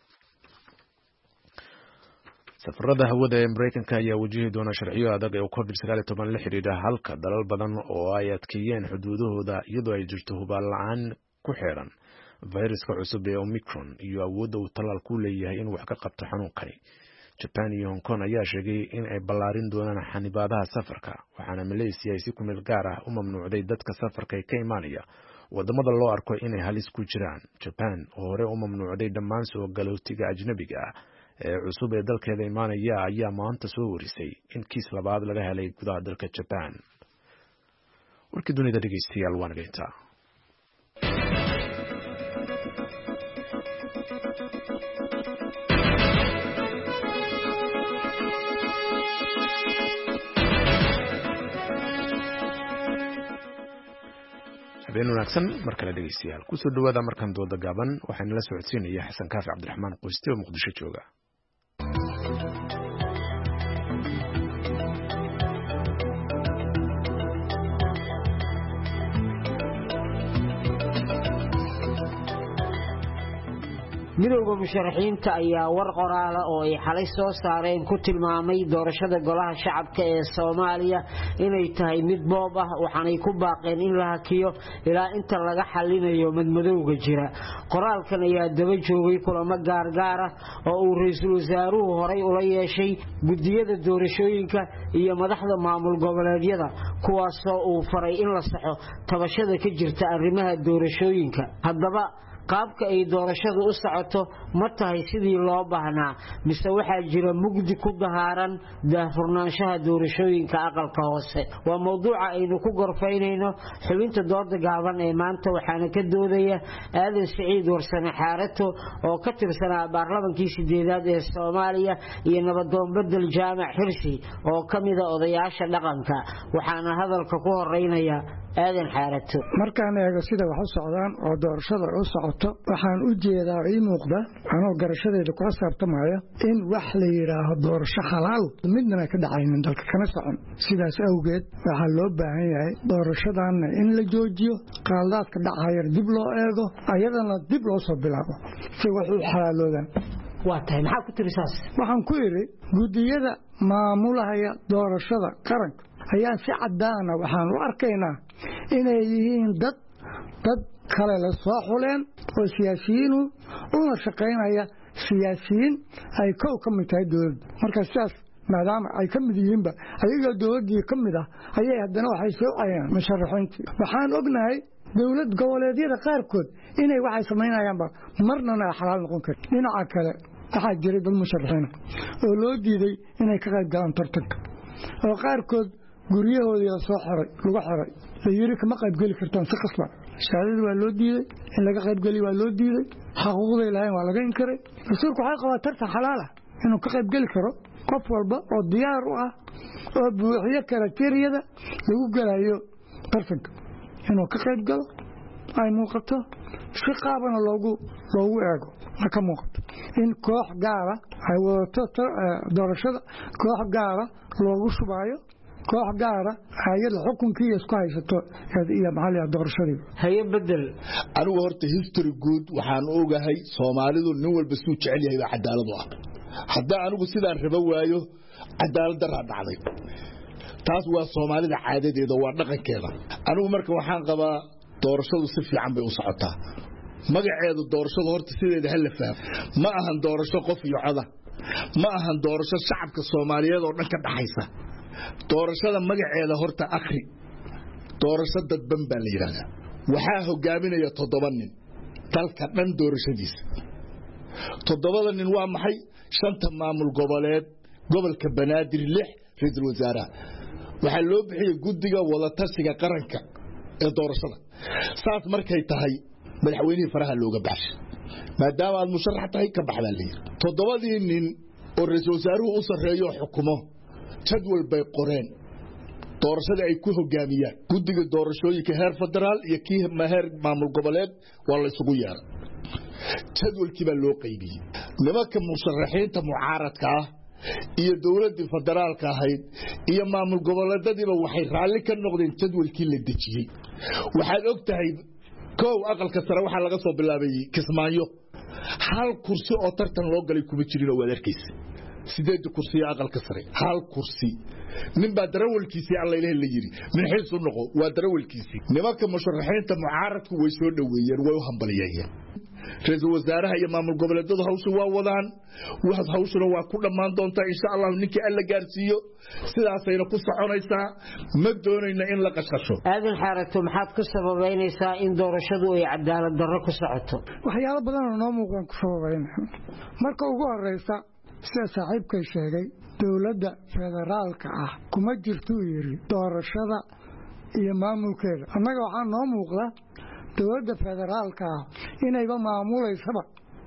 safarada hawada ee Mareykanka ayaa wajihi doona sharciyo adag ee COVID-19 la xiriira, halka dalal badan oo ay adkeeyeen xuduudahooda iyadoo ay jirto hubaal la'aan ku xeeran fayraska cusub ee Omicron iyo awoodda uu tallaalku leeyahay in wax ka qabto xanuunkani. Japan iyo Hong Kong ayaa sheegay in ay ballaarin doonaan xanibaadaha safarka, waxaana Malaysia ay si ku meel gaar ah u mamnuucday dadka safarka ka imaanaya wadamada loo arko inay halis ku jiraan. Japan oo hore u mamnuucday dhammaan soo galootiga ajnabiga ah ee cusub ee dalkeeda imaanaya ayaa maanta soo warisay in kiis labaad laga helay gudaha dalka Japan. warkii dunida dhegeystayaal waa naga intaa. habeen wanaagsan mar kale dhegeystayaal, kusoo dhawaada markan dooda gaaban. waxaan la socodsiinaya Xasan Kaafi Cabdiraxmaan Qoyste oo Muqdisho jooga. midowga musharaxiinta ayaa war qoraala oo ay xalay soo saareen ku tilmaamay doorashada golaha shacabka ee Soomaaliya inay tahay mid boob ah, waxaanay ku baaqeen in la hakiyo ilaa inta laga xalinayo madmadowga jira. qoraalkan ayaa daba joogay kulamo gaargaar ah oo uu ra'iisul wasaaruhu horay ula yeeshay gudiyada doorashooyinka iyo madaxda maamul goboleedyada, kuwaasoo uu faray in la saxo tabashada ka jirta arrimaha doorashooyinka. haddaba qaabka ay doorashadu u socoto ma tahay sidii loo baahnaa mise waxaa jira mugdi ku dahaaran daahfurnaanshaha doorashooyinka aqalka hoose? waa mowduuca aynu ku gorfaynayno xubinta dooda gaaban ee maanta, waxaana ka doodaya aadan Siciid Warsame Xaarato oo ka tirsanaa baarlamankii 8aad ee Soomaaliya iyo nabadoon Bedel Jaamac Xirsi oo ka mid ah odayaasha dhaqanka. waxaana hadalka ku horeynaya aadan Xaarato. markaan eego sida wax u socdaan oo doorashada u socoto, waxaan u jeedaa ii muuqda anoo garashadeeda ku xisaabtamaya in wax la yiraahdo doorasho xalaal midna ka dhacaynin dalka kana socon. sidaas awgeed waxaa loo baahan yahay doorashadan in la joojiyo, qaladaadka dhacaya dib loo eego, ayadana dib loo soo bilaabo si wax u xalaaloodaan. waa tahay maxaa ku tirisaas? waxaan ku yiri gudiyada maamulaya doorashada qaranka ayaa si cadaana waxaan u arkaynaa inay yihiin dad kale la soo xuleen oo siyaasiyiin una shaqaynaya siyaasiyiin ay kow ka mid tahay dowladda. marka sidaas maadaama ay ka mid yihiinba ayagoo dowladdii ka mid ah ayay haddana waxay soo cayaan musharaxiintii. waxaan ognahay dowlad goboleedyada qaarkood inay waxay samaynayaanba marnana ay xalaal noqon karin. dhinaca kale waxaa jiray dad musharaxiin oo loo diiday inay ka qayb galaan tartanka, oo qaarkood guryahoodii la soo xiray lagu xiray la yiri kama qayb gali kartaan si qasba. shahaadada waa loo diiday, in laga qayb gali waa loo diiday, xuquuqda ilaahay waa laga inkiray. rasuulku waxay qabaa tartan xalaal ah inuu ka qayb gali karo qof walba oo diyaar u ah oo buuxiyo kriteeriyada lagu galayo tartanka, inuu ka qayb galo ay muuqato si qaabana loogu eego. marka muuqato in koox gaara ay wadato doorashada, koox gaara loogu shubaayo, koox gaara hay'ad xukunkii isku haysato iyo maxalliga doorashadii. haye Bedel, anigu horta history good waxaan ogahay Soomaalidu nin walba suu jecel yahay cadaalad ah. haddii anigu sidaan raba waayo cadaalad darra dhacday, taas waa Soomaalida caadadeeda, waa dhaqankeeda. anigu marka waxaan qabaa doorashadu si fiican bay u socotaa. magaceedu doorashadu horta sideeda hal la fahmo, ma ahan doorasho qof iyo coda, ma ahan doorasho shacabka Soomaaliyeed oo dhan ka dhaxaysa. doorashada magaceeda horta akhri, doorasho dadban baa la yiraahdaa. waxaa hogaaminaya 7 nin dalka dhan doorashadiisa. 7 nin waa maxay? 5 maamul goboleed, gobolka Banaadir 6 ra'iisul wasaaraha. waxaa loo bixiyay guddiga wada tashiga qaranka ee doorashada. saas markay tahay madaxweynaha faraha looga baxshay, maadaama aad musharax tahay ka baxdaa la yiri. 7 nin oo ra'iisul wasaaruhu u sareeyo xukumo jadwal bay qoreen doorashada ay ku hogaamiyaan guddiga doorashooyinka heer federaal iyo kii heer maamul goboleed waa la isugu yeeray jadwalkii baa loo qaybiyey nimanka musharaxiinta mucaaradka ah iyo dowladda federaalka ahayd iyo maamul goboleedadiiba waxay raalli ka noqdeen jadwalkii la dejiyey waxaad og tahay koow aqalka sare waxaa laga soo bilaabay Kismaayo hal kursi oo tartan loo galay kuma jirin oo adeerkiisa 8 kursi aqalka sare hal kursi nin baa darawalkiisii alla ilaahay la yiri min xiisu noqo waa darawalkiisii nimanka musharaxiinta mucaaradku way soo dhaweeyeen way u hambaliyeen ra'iisul wasaaraha iyo maamul goboleedyadu hawsha waa wadaan hawshuna waa ku dhamaan doontaa insha Allah ninkii alla gaarsiiyo sidaasayna ku soconaysaa ma doonayna in la qashqasho aadan xarato maxaad ku sababeynaysaa in doorashadu ay cadaalad darro ku socoto waxyaalo badan oo noo muuqan ku sababeynaa marka ugu horeysa sida saaxiibkay sheegay dawladda federaalka ah kuma jirto yiri doorashada iyo maamulkeeda annaga waxaa noo muuqda dawladda federaalka ah inayba maamuleysaba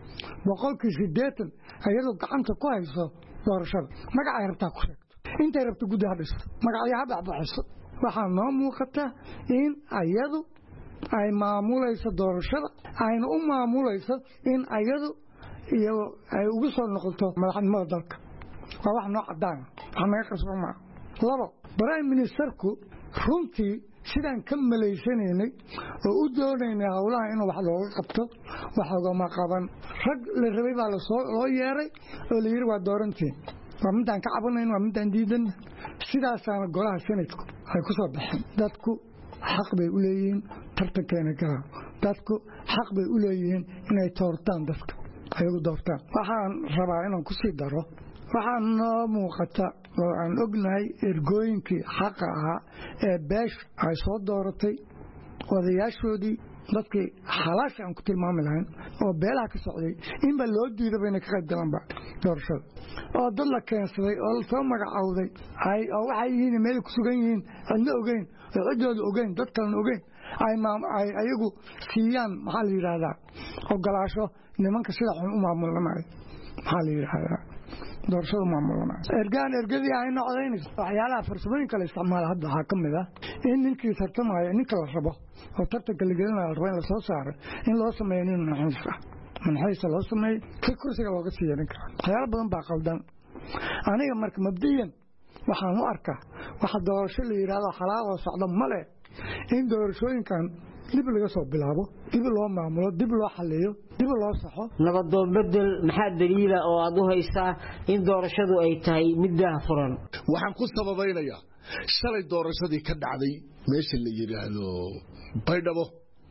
80% ayadoo gacanta ku hayso doorashada magac ay rabtaa ku sheegto intay rabto gudaha dhisto magacyaha baxbaxayso waxaa noo muuqata in ayadu ay maamuleyso doorashada ayna u maamuleyso in ayadu iyo ay ugu soo noqoto madaxnimada dalka waa wax noo cadaan waxa naga qasban ma labo prime ministerku runtii sidaan ka malaysaneenay oo u doonaynay hawlaha inuu wax looga qabto wax ugama qaban rag la rabay baa loo yeeray oo la yiri waa doorantiin waa midaan ka cabanayn waa midaan diidan sidaasaana golaha senatku ay ku soo baxeen dadku xaq bay u leeyihiin tartankeena gala dadku xaq bay u leeyihiin inay toortaan dadka ayagu doortaan waxaan rabaa inaan ku sii daro waxaan noo muuqata oo aan ognahay ergooyinkii xaqa ahaa ee beesh ay soo dooratay odayaashoodii dadkii xalaash aan ku tilmaami lahayn oo beelaha ka socday inba loo diidaba inay ka qayb galanba doorashada oo dad la keensaday oo la soo magacawday oo waxay yihiin meel ku sugan yihiin cidna ogeyn oo ciddooda ogeyn dad kalena ogeyn ay ayagu siiyaan maxaa la yidhaahdaa ogolaasho nimanka sida xun u maamulanayo maxaa la yidhaahdaa doorashada maamulanayo ergadii ay noqdaynayso waxyaalaha farsamooyinka la isticmaala hadda waxaa ka mid ah in ninkii tartamaya ninka la rabo oo tartanka la gelinayo la rabo in la soo saaro in loo sameeyo nin manxiis ah manxiisa loo sameeyo si kursiga looga siiyo ninka waxyaalo badan baa qaldan aniga marka mabdiyan waxaan u arkaa waxa doorasho la yidhaahdo xalaal oo socdo male in doorashooyinkan dib laga soo bilaabo dib loo maamulo dib loo xalliyo dib loo saxo nabadoon bedel maxaa daliila oo aad u haysaa in doorashadu ay tahay mid daahfuran waxaan ku sababaynayaa shalay doorashadii ka dhacday meesha la yiraahdo Baydhabo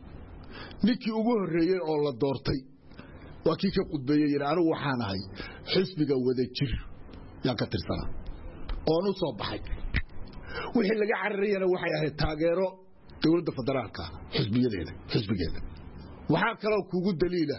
ninkii ugu horeeyay oo la doortay waa kii ka qudbeeyay anigu waxaan ahay xisbiga wadajir yaa ka tirsanaa oo nu soo baxay wixii laga cararayna waxay ahayd taageero dawladda federaalka xisbigeeda waxaa kaloo kugu daliila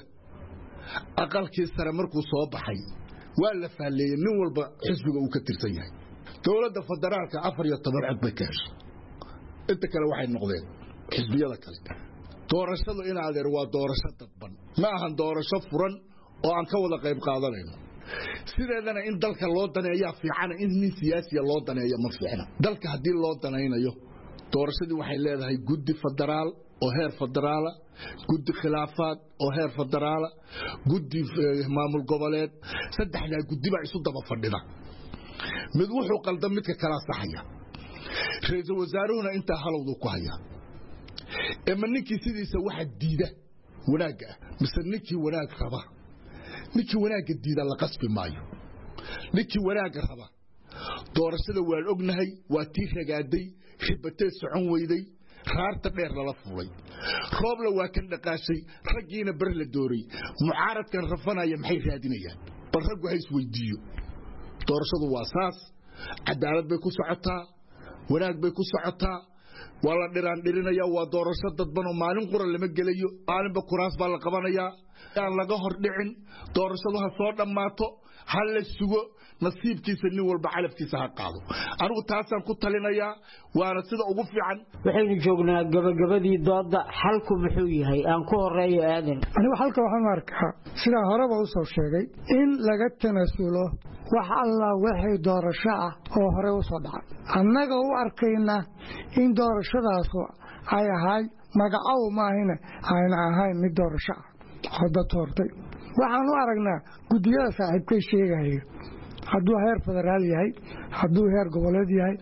aqalkii sare markuu soo baxay waa la fahleeyay nin walba xisbiga uu ka tirsan yahay dawladda federaalka 14 cod bay ka heshay inta kale waxay noqdeen xisbiyada kale doorashadu in adeer waa doorasho dadban ma ahan doorasho furan oo aan ka wada qayb qaadanayno sideedana in dalka loo daneeyo fiican in nin siyaasi loo daneeyo ma fiicna dalka hadii loo danaynayo doorashadii waxay leedahay guddi federaal oo heer federaal guddi khilaafaad oo heer federaal guddi maamul goboleed saddexda guddi baa isu daba fadhida mid wuxuu qaldan midka kala saxaya ra'iisul wasaaruhuna inta halowdu ku haya ama ninkii sidiisa waxa diida wanaaga mise ninkii wanaag raba ninkii wanaaga diida la qasbi maayo ninkii wanaaga raba doorashada waan ognahay waa tii ragaaday ribatay socon weyday raarta dheer la fuulay roobla waa kan dhaqaashay ragiina bar la dooray mucaaradkan rafanaya maxay raadinayaan bal rag waxa isweydiiyo doorashadu waa saas cadaalad bay ku socotaa wanaag bay ku socotaa wala dhiranaya waa doorasho dadban oo maalin qura lama gelayo maalinba kuraas baa la qabanayaa aan laga hor dhicin doorashadu ha soo dhamaato hal la sugo nasiibkiisa nin walba calafkiisa ha qaado anigu taasaan ku talinayaa waana sida ugu fiican waxaynu joognaa gabagabadii dooda xalku muxuu yahay aan ku horeeyo aadan anigu xalka waxaan arkaa sida horeba u soo sheegay in laga tanasulo wax alla wixii doorasho ah oo hore u soo dhacay annaga u arkayna in doorashadaas ay ahay magacow maahina ayna ahayn mid doorasho ah hadda toortay waxaan u aragnaa gudiyada saaxiibkay sheegayo hadduu heer federaal yahay hadduu heer goboleed yahay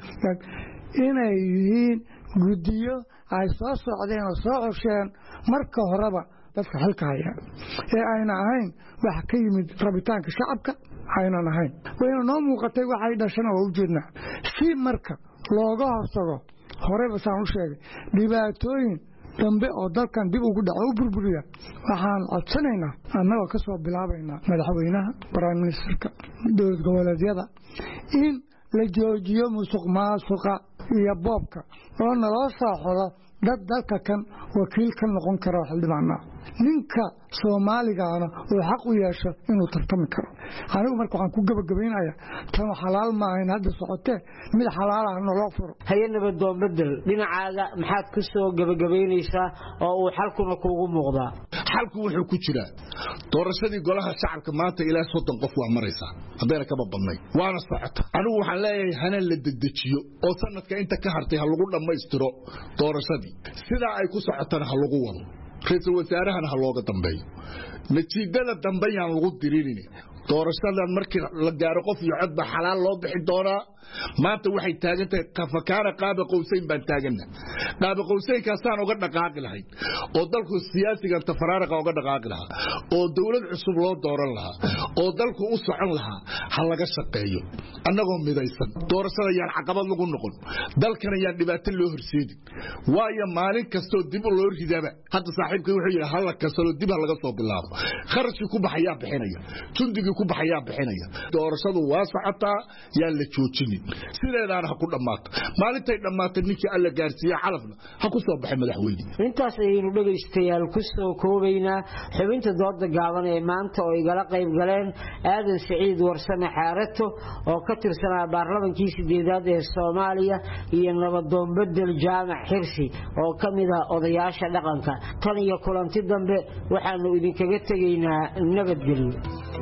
inay yihiin gudiyo ay soo socdeen oo soo qorsheen marka horeba dadka xilka haya ee ayna ahayn wax ka yimid rabitaanka shacabka aynan ahayn wayna noo muuqatay waxay dhashana oo u jeednaa si marka looga hortago horeba saan u sheegay dhibaatooyin dambe oo dalkan dib ugu dhaco u burburiya waxaan codsanaynaa annagoo ka soo bilaabaynaa madaxweynaha prime ministerka dowlad goboleedyada in la joojiyo musuq maasuqa iyo boobka oo naloo soo xulo dad dalka kan wakiil ka noqon kara xildhibaana ninka Soomaaligaana oo xaq u yeesho inuu tartami karo anigu marka waxaan ku gabagabeynaya tan xalaal ma ahayn hadda socotee mid xalaal ah noo furo hayanaba doon bedel dhinacaaga maxaad ku soo gabagabeynaysaa oo uu xalkuna kuugu muuqdaa xalku wuxuu ku jiraa doorashadii golaha shacabka maanta ilaa 30 qof waa maraysa haddana ka badnay waana socota anigu waxaan leeyahay hana la dedejiyo oo sanadka inta ka hartay ha lagu dhameystiro doorashadii sida ay ku socotana ha lagu wado ra'iisul wasaarahana ha looga dambeeyo natiijada dambeeyaan lagu diriirin doorashadan markii la gaaro qof iyo cod ba xalaal loo bixi doonaa maanta waxay taagantahay qafakaana qaaba qowsayn baan taagana qaaba qowsayn ka saan uga dhaqaaqi lahayd oo dalku siyaasiga tafaraaraqa uga dhaqaaqi lahaa oo dawlad cusub loo dooran lahaa oo dalku u socon lahaa hal laga shaqeeyo annagoo midaysan doorashada yaan caqabad lagu noqon dalkana yaan dhibaato loo horseedin waayo maalin kasto dib loo ridaba hadda saaxiibkay wuxuu yiri hal ka soo dib laga soo bilaabo kharashku ku baxaya bixinaya tundiga ku baxaya bixinaya doorashadu waa socotaa yaan la joojin sideedana ha ku dhamaato maalintay dhamaatay ninkii alla gaarsiiyo calafna ha ku soo baxay madaxweyne intaas aynu dhageystayaal ku soo koobaynaa xubinta dooda gaaban ee maanta oo igala qayb galeen aadan Saciid Warsame Xaarato oo ka tirsanaa baarlamaankii 8aad ee Soomaaliya iyo nabadoon bedel jaamac xirsi oo kamid ah odayaasha dhaqanka tan iyo kulanti dambe waxaanu idinkaga tageynaa nabadgelyo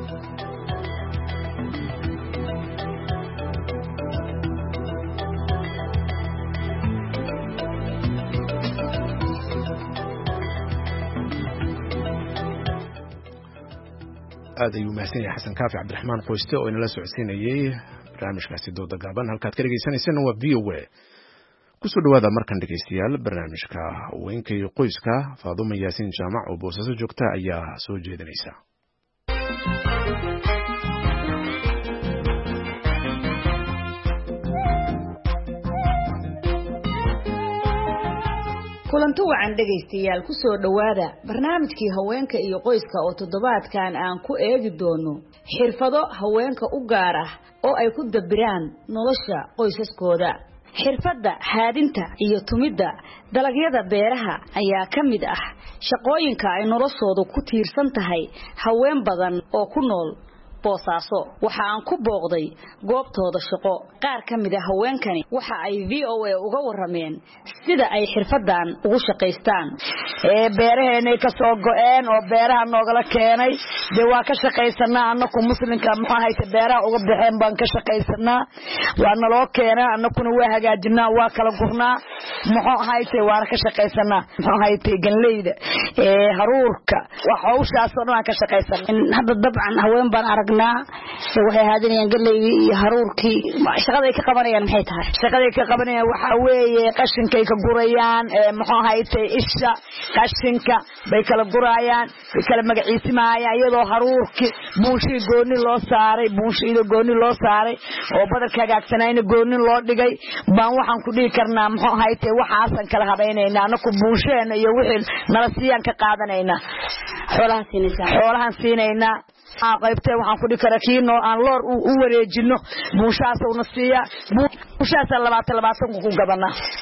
aad ayuu mahadsan yahay xasan kaafi cabdiraxmaan qoyste oo inala socodsiinayay barnaamijkaasi dooda gaaban halkaad ka dhegeysaneysaan waa VOA kusoo dhawaada markan dhegeystayaal barnaamijka haweenka iyo qoyska Faadumo Yaasiin Jaamac oo boosaaso joogta ayaa soo jeedinaysa kulanti wacan dhegaystayaal ku soo dhawaada barnaamijkii haweenka iyo qoyska oo toddobaadkan aan ku eegi doono xirfado haweenka u gaar ah oo ay ku dabiraan nolosha qoysaskooda xirfadda haadinta iyo tumidda dalagyada beeraha ayaa ka mid ah shaqooyinka ay noloshoodu ku tiirsan tahay haween badan oo ku nool Boosaaso waxa aan ku booqday goobtooda shaqo qaar ka mid ah haweenkani waxa ay VOA uga warameen sida ay xirfadan ugu shaqeystaan beeraheena ka soo go'een oo beeraha noogala keenay waa ka shaqeysanaa annagu muslimka maxaa hayta beeraha uga bixeen baan ka shaqeysanaa waa naloo keenaa annaguna waa hagaajinaa waa kala gurnaa maxaa hayta waa ka shaqeysanaa maxaa hayta ganleyda haruurka waxa hawshaas oo dhan ka shaqeysanaa hadda dabcan haween baan waxay haadinayaan galleydii iyo haruurkii shaqaday ka qabanayaan maxay tahay shaqaday ka qabanayaan waxa weeye qashinkay ka gurayaan maxaa haytay isha qashinka bay kala gurayaan bay kala magaciisimayaan iyadoo haruurkii buushii gooni loo saaray buushii gooni loo saaray oo badarka hagaagsanayna gooni loo dhigay baan waxaan ku dhigi karnaa maxaa haytay waxaasan kala habeynayna anaku buusheena iyo wixii nala siiyaan ka qaadanayna xoolahan siinayna qaybtay waxaan ku dhigi karaa kiino aan loor u wareejino buushaas oo nasiya buushaas 20 ku gabanaa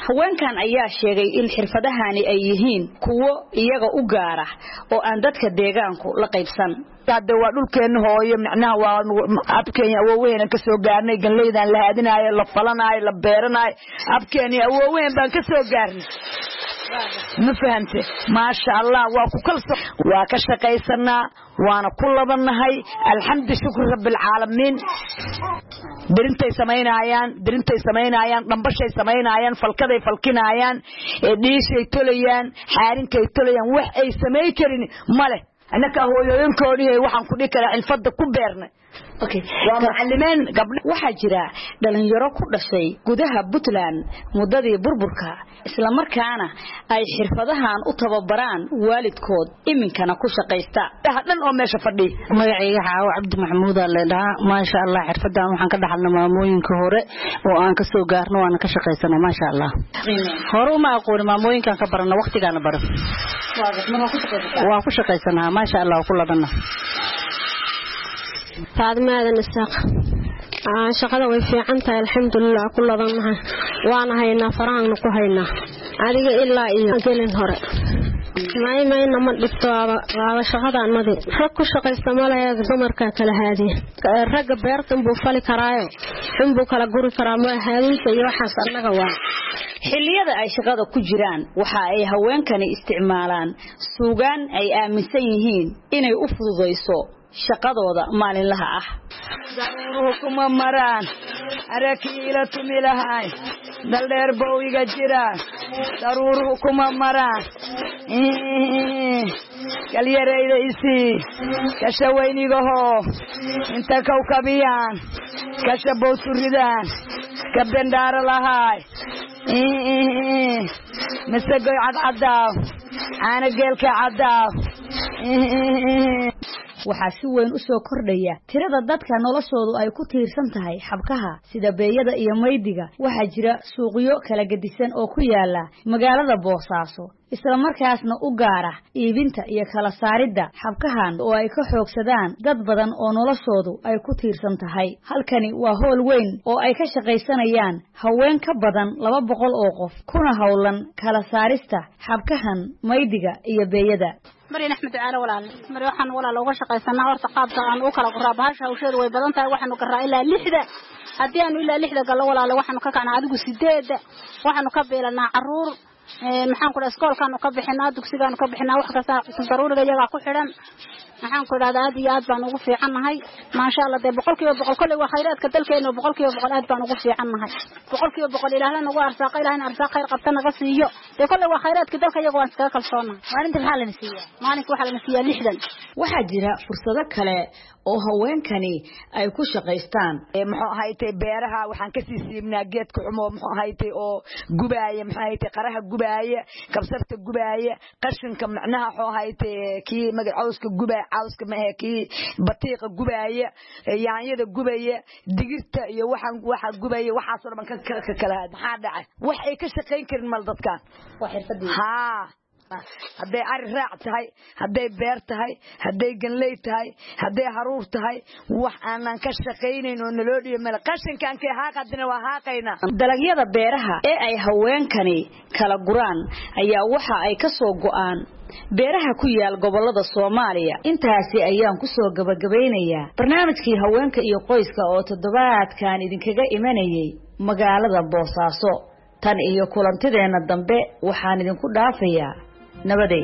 haweenkan ayaa sheegay in xirfadahani ay yihiin kuwo iyaga u gaar ah oo aan dadka deegaanku la qaybsan hadda waa dhulkeena hooyo macnaha waa abkeena awooween ka soo gaarnay galleeydan la haadinayo la falanayo la beeranayo abkeena awooween baan ka soo gaarnay ma fahante ma sha Allah waa ku kalso waa ka shaqaysanaa waana ku labanahay alxamdu shukr rabbil caalamiin dirintay sameynayaan dhambashay sameynayaan falkaday falkinayaan dhiishay tolayaan xaarinkay tolayaan wax ay sameey karin male anaka hooyooyinkoodii waxaan ku dhikala xilfada ku beernay waa macallimeen gabdho waxaa jira dhalinyaro ku dhashay gudaha Puntland muddadii burburka isla markaana ay xirfadahan u tababaraan waalidkood iminkana ku shaqaysta dhan oo meesha fadhi magacayga Xaawo Cabdi Maxamuud leedaha ma sha Allah xirfadan waxaan ka dhaxalnay maamooyinka hore oo aan ka soo gaarno waan ka shaqaysanaa ma sha Allah hore ma aqoon maamooyinkan ka barana waqtigaana baro waa ku shaqaysanaa ma sha Allah ku labana faadmaada nasaaq shaqada way fiican tahay alxamdulillah kulladanahay waan haynaa farahan ku haynaa adiga ilaa iyo gelin hore mayna ma dhigto waa shaqadan madi rag ku shaqaysta malaha dumarka kala haadiye ragga beertan buu fali karaayo xunbu kala guri karaa ma haadinta iyo waxaas annaga waa xilliyada ay shaqada ku jiraan waxa ay haweenkani isticmaalaan suugaan ay aaminsan yihiin inay u fududeyso shaqadooda maalinlaha ah daruuruhu kuma maraan arakiila tumilahay daldheer boowiga jiraan daruuruhu kuma maraan galyarayda isii kasha weynigaho inta kawkabiyaan kasha bowsuridaan ka bendhaaro lahay masagoy cadcadaaw caana geelka cadaaw waxaa si weyn u soo kordhaya tirada dadka noloshoodu ay ku tiirsan tahay xabkaha sida beeyada iyo maydiga waxaa jira suuqyo kala gedisan oo ku yaala magaalada Boosaaso isla markaasna u gaara iibinta iyo kala saaridda xabkahan oo ay ka xoogsadaan dad badan oo noloshoodu ay ku tiirsan tahay halkani waa hool weyn oo ay ka shaqaysanayaan haween ka badan 200 oo qof kuna hawlan kala saarista xabkahan maydiga iyo beeyada مريم أحمد تعالى ولا مريم وحن ولا لو غش قيسنا ورث قابضة عن أكل قراب هاشها وشير ويبدن تاي وحن كرا إلا لحدة هديان إلا لحدة قال ولا لو وحن كان عدو سداد وحن كبير لنا عرور maxaan ku iskool kan ka bixinaa dugsigan ka bixinaa wax kasta daruuriga iyaga ku xiran maxaan ku raadad iyo aad baan ugu fiicanahay ma sha Allah de boqolkiiba boqol kale waa khayraadka dalkeena boqolkiiba boqol aad baan ugu fiicanahay boqolkiiba boqol Ilaahay nagu arsaaqay Ilaahay arsaaq khayr qabta naga siiyo de kale waa khayraadka dalka iyaga waan iska kalsoonaa maalinta waxa la nasiiyaa maalinka waxa la nasiiyaa 60 waxa jira fursado kale oo haweenkani ay ku shaqaystaan muxuu ahaaytay beeraha waxaan ka sii siibnaa geedka xumo muxuu ahaaytay oo gubaaya muxuu ahaaytay qaraha gubaaya kabsarta gubaaya qashinka macnaha muxuu ahaaytay kii magacawska gubaaya cawska ma aha kii batiiqa gubaaya yaanyada gubaaya digirta iyo waxa gubaaya waxa soo dhan ka kala maxaa dhacay wax ay ka shaqayn karin mal dadkan waa xirfadii hadday ari raac tahay hadday beer tahay hadday ganley tahay hadday haruur tahay wax aanan ka shaqaynayn oo naloo dhiyo meel qashinkan ka haaqadina waa haaqayna dalagyada beeraha ee ay haweenkani kala guraan ayaa waxa ay ka soo go'aan beeraha ku yaal gobolada Soomaaliya intaasi ayaan ku soo gabagabeynayaa barnaamijkii haweenka iyo qoyska oo toddobaadkan idinkaga imanayay magaalada Boosaaso tan iyo kulantideena dambe waxaan idinku dhaafayaa nabaday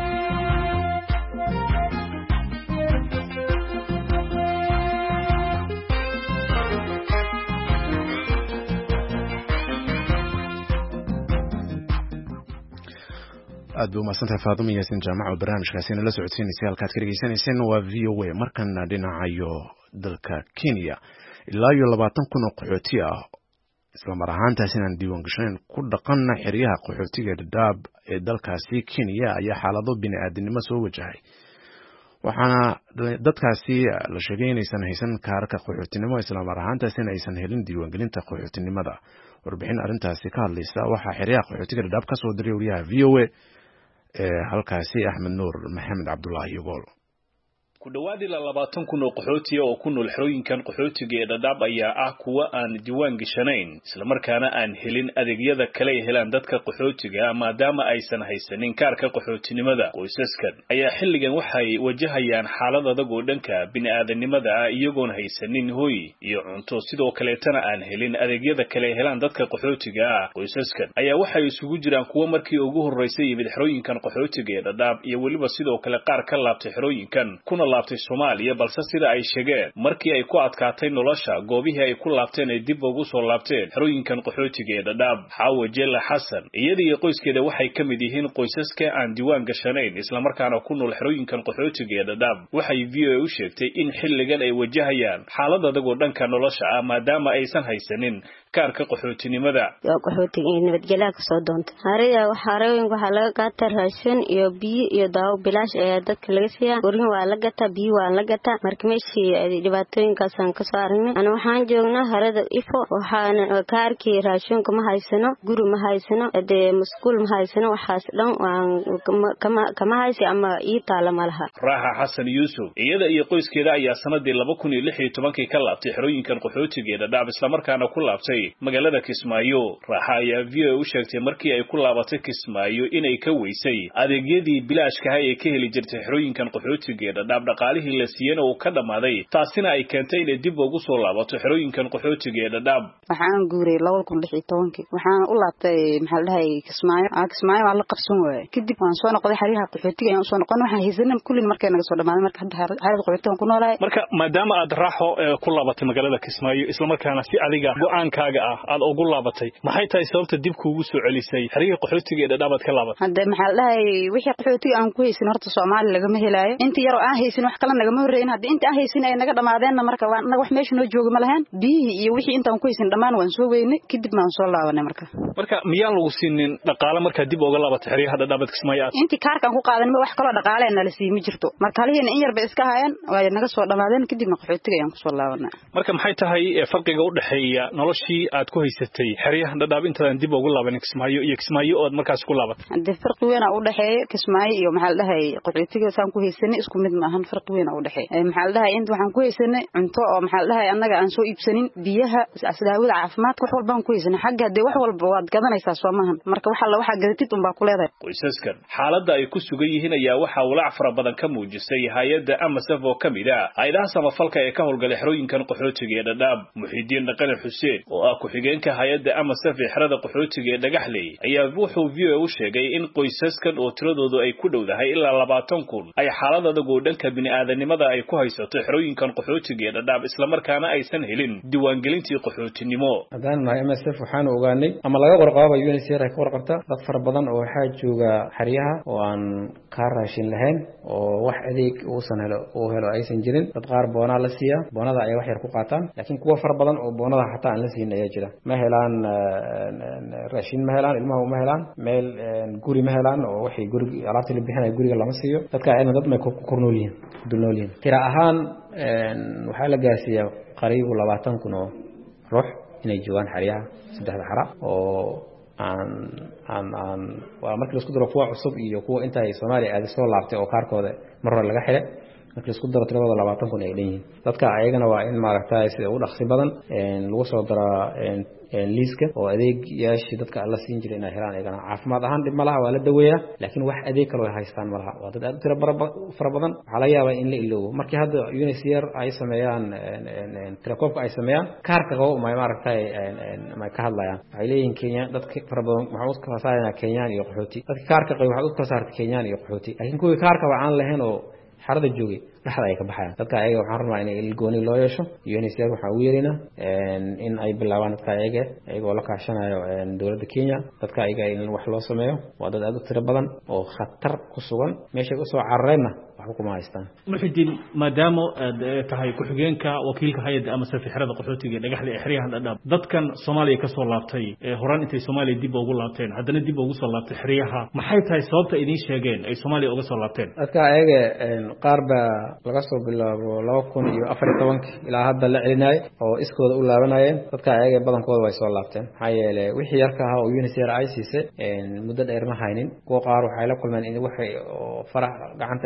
aad buu maasantahay Faaduma Yaasin jaamaca barnaamijkaasina la socodsiinaysa halkaad ka dhageysaneyseen waa VOA markana dhinacayo dalka Kenya ilaa iyo 20,000 oo qaxooti ah isla mar ahaantaasina diiwaan gashan ku dhaqanna xiriyaha qaxootiga Dadaab ee dalkaasi Kenya ayaa xaalado bini'aadanimo soo wajahay waxaana dadkaasi la sheegay inaysan haysan kaarka qaxootinimo isla mar ahaantaasina aysan helin diiwaangelinta qaxootinimada warbixin arintaasi ka hadlaysa waxa xiriyaha qaxootiga Dadaab ka soo diray wariyaha VOA halkaasi Axmed Nuur Maxamed Cabdullaahi Yogol ku dhawaad ilaa 20,000 oo qaxootiga oo ku nool xerooyinkan qaxootiga ee Dadaab ayaa ah kuwa aan diiwaan gashanayn isla markaana aan helin adeegyada kale ee helaan dadka qaxootiga maadaama aysan haysanin kaarka qaxootinimada. Qoysaskan ayaa xilligan waxay wajahayaan xaalad adag oo dhanka bini'aadanimada ah iyagoon haysanin hoy iyo cunto sidoo kale tan aan helin adeegyada kale ee helaan dadka qaxootiga. Qoysaskan ayaa waxay isugu jiraan kuwa markii ugu horeysay yimid xerooyinkan qaxootiga ee Dadaab iyo waliba sidoo kale qaar ka laabtay xerooyinkan kuna laabtay Soomaaliya balse sida ay sheegeen markii ay ku adkaatay nolosha goobihii ay ku laabteen ay dib ugu soo laabteen xerooyinkan qaxootiga ee Dadaab. Xaawo Jelle Xasan iyada iyo qoyskeeda waxay ka mid yihiin qoysaska aan diiwaan gashanayn isla markaana ku nool xerooyinkan qaxootiga ee Dadaab. Waxay VOA u sheegtay in xilligan ay wajahayaan xaalad adag oo dhanka nolosha ah maadaama aysan haysanin kaarka qaxootinimada. qaxootiga nabadgelyo ka soo doonta hariya waxa laga qaataa raashin iyo biyo iyo daawo bilaash ee dadka laga siiyaa gurin waa la gataa biyo waa la gataa marka meeshii dhibaatooyinkaas aan ka soo aragnay ana waxaan joognaa harada ifo waxaan kaarkii raashinka ma haysano guri ma haysano masquul ma haysano waxaas dhan kama haysi ama ii taala malaha. Raaxa Xasan Yuusuf iyada iyo qoyskeeda ayaa sanadii 2016 ka laabtay xerooyinkan qaxootiga ee Dadaab isla markaana ku laabtay magaalada Kismaayo. Raaxa ayaa VOA u sheegtay markii ay ku laabatay Kismaayo inay ka weysay adeegyadii bilaashka ah ee ka heli jirtay xerooyinkan qaxootiga ee Dadaab dhaqaalihii la siiyay oo ka dhamaaday taasina ay keentay inay dib ugu soo laabato xerooyinkan qaxootiga ee Dadaab. Waxaan guuray 2016 waxaan u laabtay Kismaayo waa la qabsan waayay kadib waan soo noqday xariiqa qaxootiga ayaan soo noqon waxaan haysanay kullin markay naga soo dhamaaday marka hadda xariiqa qaxootiga ku noolahay. Marka maadaama aad raaxo ku laabatay magaalada Kismaayo isla markaana si adiga go'aankaaga aad ugu laabatay maxay tahay sababta dib kuugu soo celisay xariiqa qaxootiga ee Dadaab aad ka laabatay? Hadda wixii qaxootiga aan ku haysan horta Soomaali lagama helaayo inta yar oo aan haysan wax kale nagama horeeyeen hadda inta aan haysan ay naga dhamaadeen marka waan naga wax meesha noo jooga ma lahayn biyi iyo wixii inta aan ku haysan dhamaan waan soo weynay kadib maan soo laabanay marka miyaan lagu siinin dhaqaale marka dib uga laabatay xariiqa Dadaab Kismaayo intii kaarkan ku qaadan wax kale dhaqaale nala sii ma jirto marka halihiina in yar bay iska hayaan way naga soo dhamaadeen kadibna qaxootiga ayaan ku soo laabanay. Marka maxay tahay farqiga u dhaxeeya noloshii aad ku haysatay xariiqa Dadaab intaan dib ugu laabanay Kismaayo oo markaas ku laabatay? Hadda farqi weyn u dhaxeeya Kismaayo iyo qaxootiga saan ku haysanay isku mid ma ahan farqi weyn u dhaxeeya inta waxaan ku haysanay cunto oo annaga aan soo iibsanin biyaha daawada caafimaadka wax walba aan ku haysanay xagga hadda wax walba waad gadanaysaa Soomahan marka waxa gadatid baa ku leedahay. Qoysaskan xaaladda ay ku sugan yihiin ayaa waxa walaac fara badan ka muujisay hay'adda AMSF oo kamid ah hay'adaha samafalka ee ka howlgalay xerooyinkan qaxootiga ee Dadaab. Muxiidiin Dhaqane Xuseen oo ah ku-xigeenka hay'adda AMSF ee xerada qaxootiga ee Dhagaxley ayaa wuxuu VOA u sheegay in qoysaskan oo tiradoodu ay ku dhowdahay ilaa 20,000 ay xaalad adag oo dhanka bini'aadanimada ay ku haysato xerooyinkan qaxootiga ee Dadaab isla markaana aysan helin diiwaangelintii qaxootinimo. Hadaan AMSF waxaan ogaanay ama laga warqabo UNHCR ay ka warqabta dad fara badan oo waxaa jooga xariyaha oo aan ka raashin lahayn oo wax adeeg uusan helo aysan jirin dad qaar boona la siiya boonada ay wax yar ku qaataan laakiin kuwa fara badan oo boonada xataa aan la siin ayaa jira ma helaan raashin ma helaan ilmaha ma helaan meel guri ma helaan oo waxay guriga alaabta la bixinay guriga lama siiyo dadka ayna dad ma ku kornooliin tira ahaan waxa la gaarsiiyaa qariib 20,000 oo ruux inay joogaan xariyaha saddexda xara oo waa markii la isku daro kuwa cusub iyo kuwa inta ay Soomaaliya aad soo laabtay oo kaarkooda mar hore laga xiray markii la isku daro tirada 20,000 ay dhanyihiin dadka ayagana waa in maaragtay sida ugu dhaqsi badan lagu soo daraa liiska oo adeegyaashii dadka la siin jiray inay helaan ayagana caafimaad ahaan dib malaha waa la daweeyaa laakiin wax adeeg kale ay haystaan malaha waa dad aad tiro fara badan waxa laga yaabaa in la iloobo markii hadda UNHCR ay sameeyaan tirakoobka ay sameeyaan kaarka qabo ma maaragtay ma ka hadlayaan waxay leeyihiin Kenya dadka fara badan waxa uu ka saaraya Kenyaan iyo qaxooti dadka kaarka qabo waxa uu ka saartay Kenyaan iyo qaxooti laakiin kuwii kaarka aan lahayn oo xarada joogay dhaxda ay ka baxayaan dadka ayaga waxaan rabnaa in ilgooni loo yeesho UNHCR waxa uu yeelina in ay bilaabaan dadka ayaga ayagoo la kaashanayo dawladda Kenya dadka ayaga in wax loo sameeyo waa dad aad u tiro badan oo khatar ku sugan meesha u soo carreena waxba kuma haystaan. Muxiidiin maadaama tahay ku-xigeenka wakiilka hay'adda AMSF xerada qaxootiga ee Dhagaxley xeryaha Dadaab dadkan Soomaaliya ka soo laabtay horaan intay Soomaaliya dib ugu laabteen haddana dib ugu soo laabtay xeryaha maxay tahay sababta idin sheegeen ay Soomaaliya uga soo laabteen? Dadka ayaga qaar ba laga soo bilaabo 2014 ilaa hadda la celinay oo iskooda u laabanayeen dadka ayaga badankooda way soo laabteen maxaa yeelay wixii yarka ah oo UNHCR ay siisay muddo dheer ma haynin kuwa qaar waxay la kulmeen in waxay farax gacanta ay ku wateen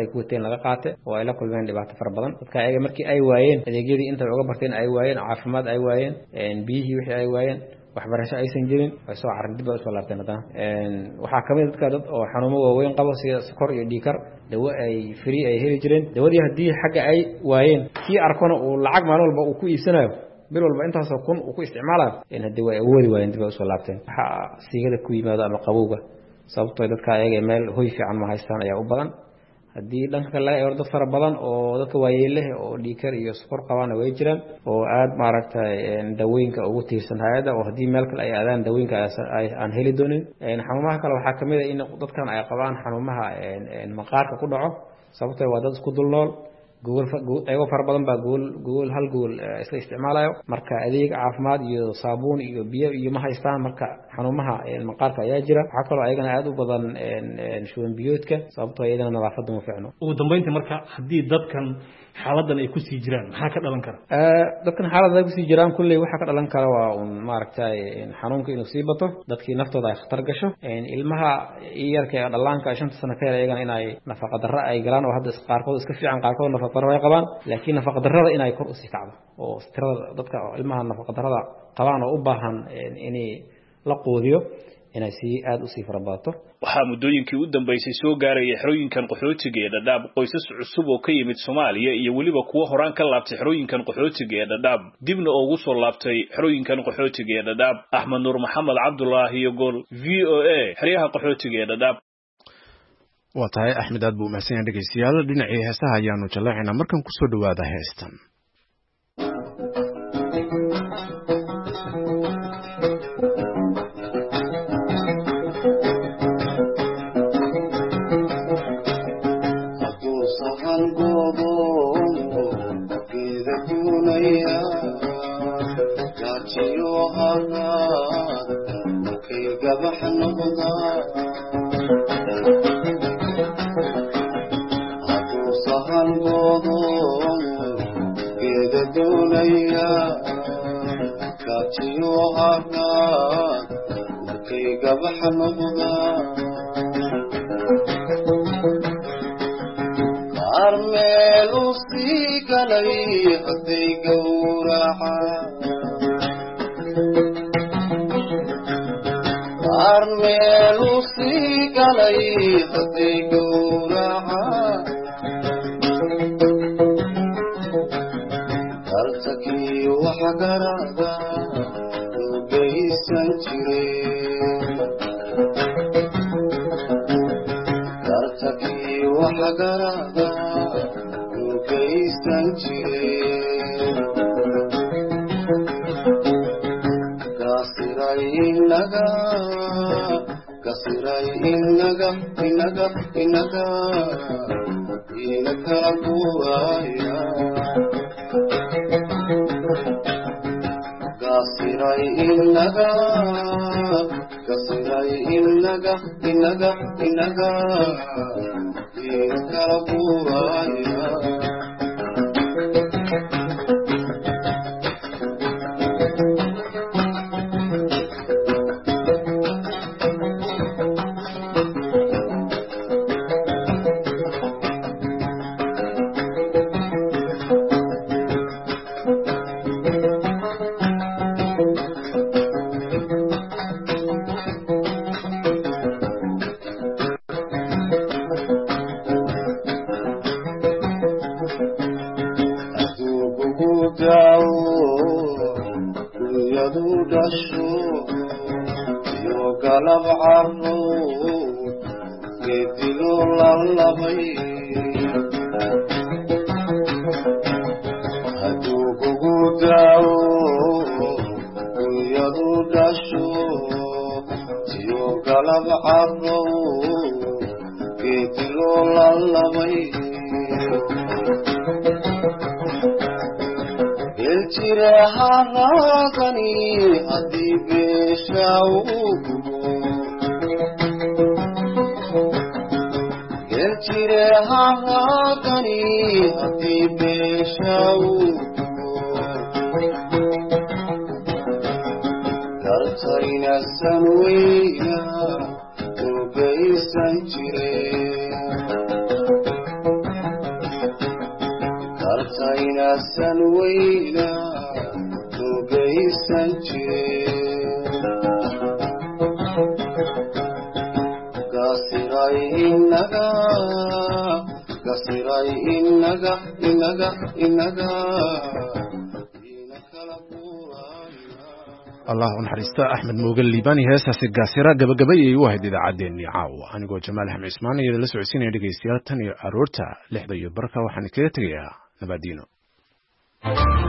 naga qaate oo ay la kulmeen dhibaato fara badan dadka ayaga markii ay waayeen adeegyadii inta uga barteen ay waayeen caafimaad ay waayeen biyihii wixii ay waayeen waxbarasho aysan jirin way soo carin dib u soo laabteen hadana waxa kamid dadka dad oo xanuumo waaweyn qabo sida sokor iyo dhiikar dawo ay free ay heli jireen dawadii hadii xagga ay waayeen kii arkona uu lacag maalin walba uu ku iibsanayo bil walba intaas oo kun uu ku isticmaalayo in hadii way awoodi waayeen dib u soo laabteen waxa siigada ku yimaado ama qabowga sababtoo dadka ayaga meel hoy fiican ma haystaan ayaa u badan haddii dhanka kale ay dad fara badan oo dadka waayeeleh oo dhiikar iyo sokor qabaan way jiraan oo aad maaragtay dawooyinka ugu tiirsan hay'adda oo haddii meel kale ay aadaan dawooyinka aan heli doonin xanuumaha kale waxaa kamid ah in dadkan ay qabaan xanuumaha maqaarka ku dhaco sababtoo waa dad isku dul nool ayagoo fara badan baa hal gool isla isticmaalayo marka adeeg caafimaad iyo saabuun iyo biyo iyo ma haystaan marka xanuumaha maqaarka ayaa jira waxaa kaloo ayagana aad u badan shuban biyoodka sababtoo iyadana nadaafadda ma fiicno ugu dambeyntii marka haddii dadkan xaaladan ay ku sii jiraan maxaa ka dhalan kara dadkan xaaladda ay ku sii jiraan kulley waxa ka dhalan kara waa un maaragtay xanuunka inuu sii bato dadkii naftooda ay khatar gasho ilmaha yarka ee dhallaanka 5 sano ka yar ayagana inay nafaqa darro ay galaan oo hadda qaarkood iska fiican qaarkood nafaqa darro ay qabaan laakiin nafaqa darrada inay kor u sii kacdo oo tirada dadka ilmaha nafaqa darrada qabaan oo u baahan inay la qoodiyo inay si aad u sii farabaato waxaa muddooyinkii u dambeysay soo gaarayay xerooyinkan qaxootiga ee Dadaab qoysas cusub oo ka yimid Soomaaliya iyo waliba kuwa horaan ka laabtay xerooyinkan qaxootiga ee Dadaab dibna ugu soo laabtay xerooyinkan qaxootiga ee Dadaab Axmed Nuur Maxamed Cabdullaahi iyo gol VOA xeryaha qaxootiga ee Dadaab waa tahay Axmed aad buu mahadsan yahay dhageystayaal dhinacii heesaha ayaanu jaleecinaa markan ku soo dhawaada heestan dartayna sanweyna nugaysan jir gasiray inaga allah u naxariista axmed moogal liibani heestaasi gaasira gabagabay ay u ahayd idaacaddeenii caawa anigoo jamaal axmed cismaan iyo la socodsiinaya dhegaystayaal tan iyo aroorta 6:00 waxaan kaga tegayaa nabadiino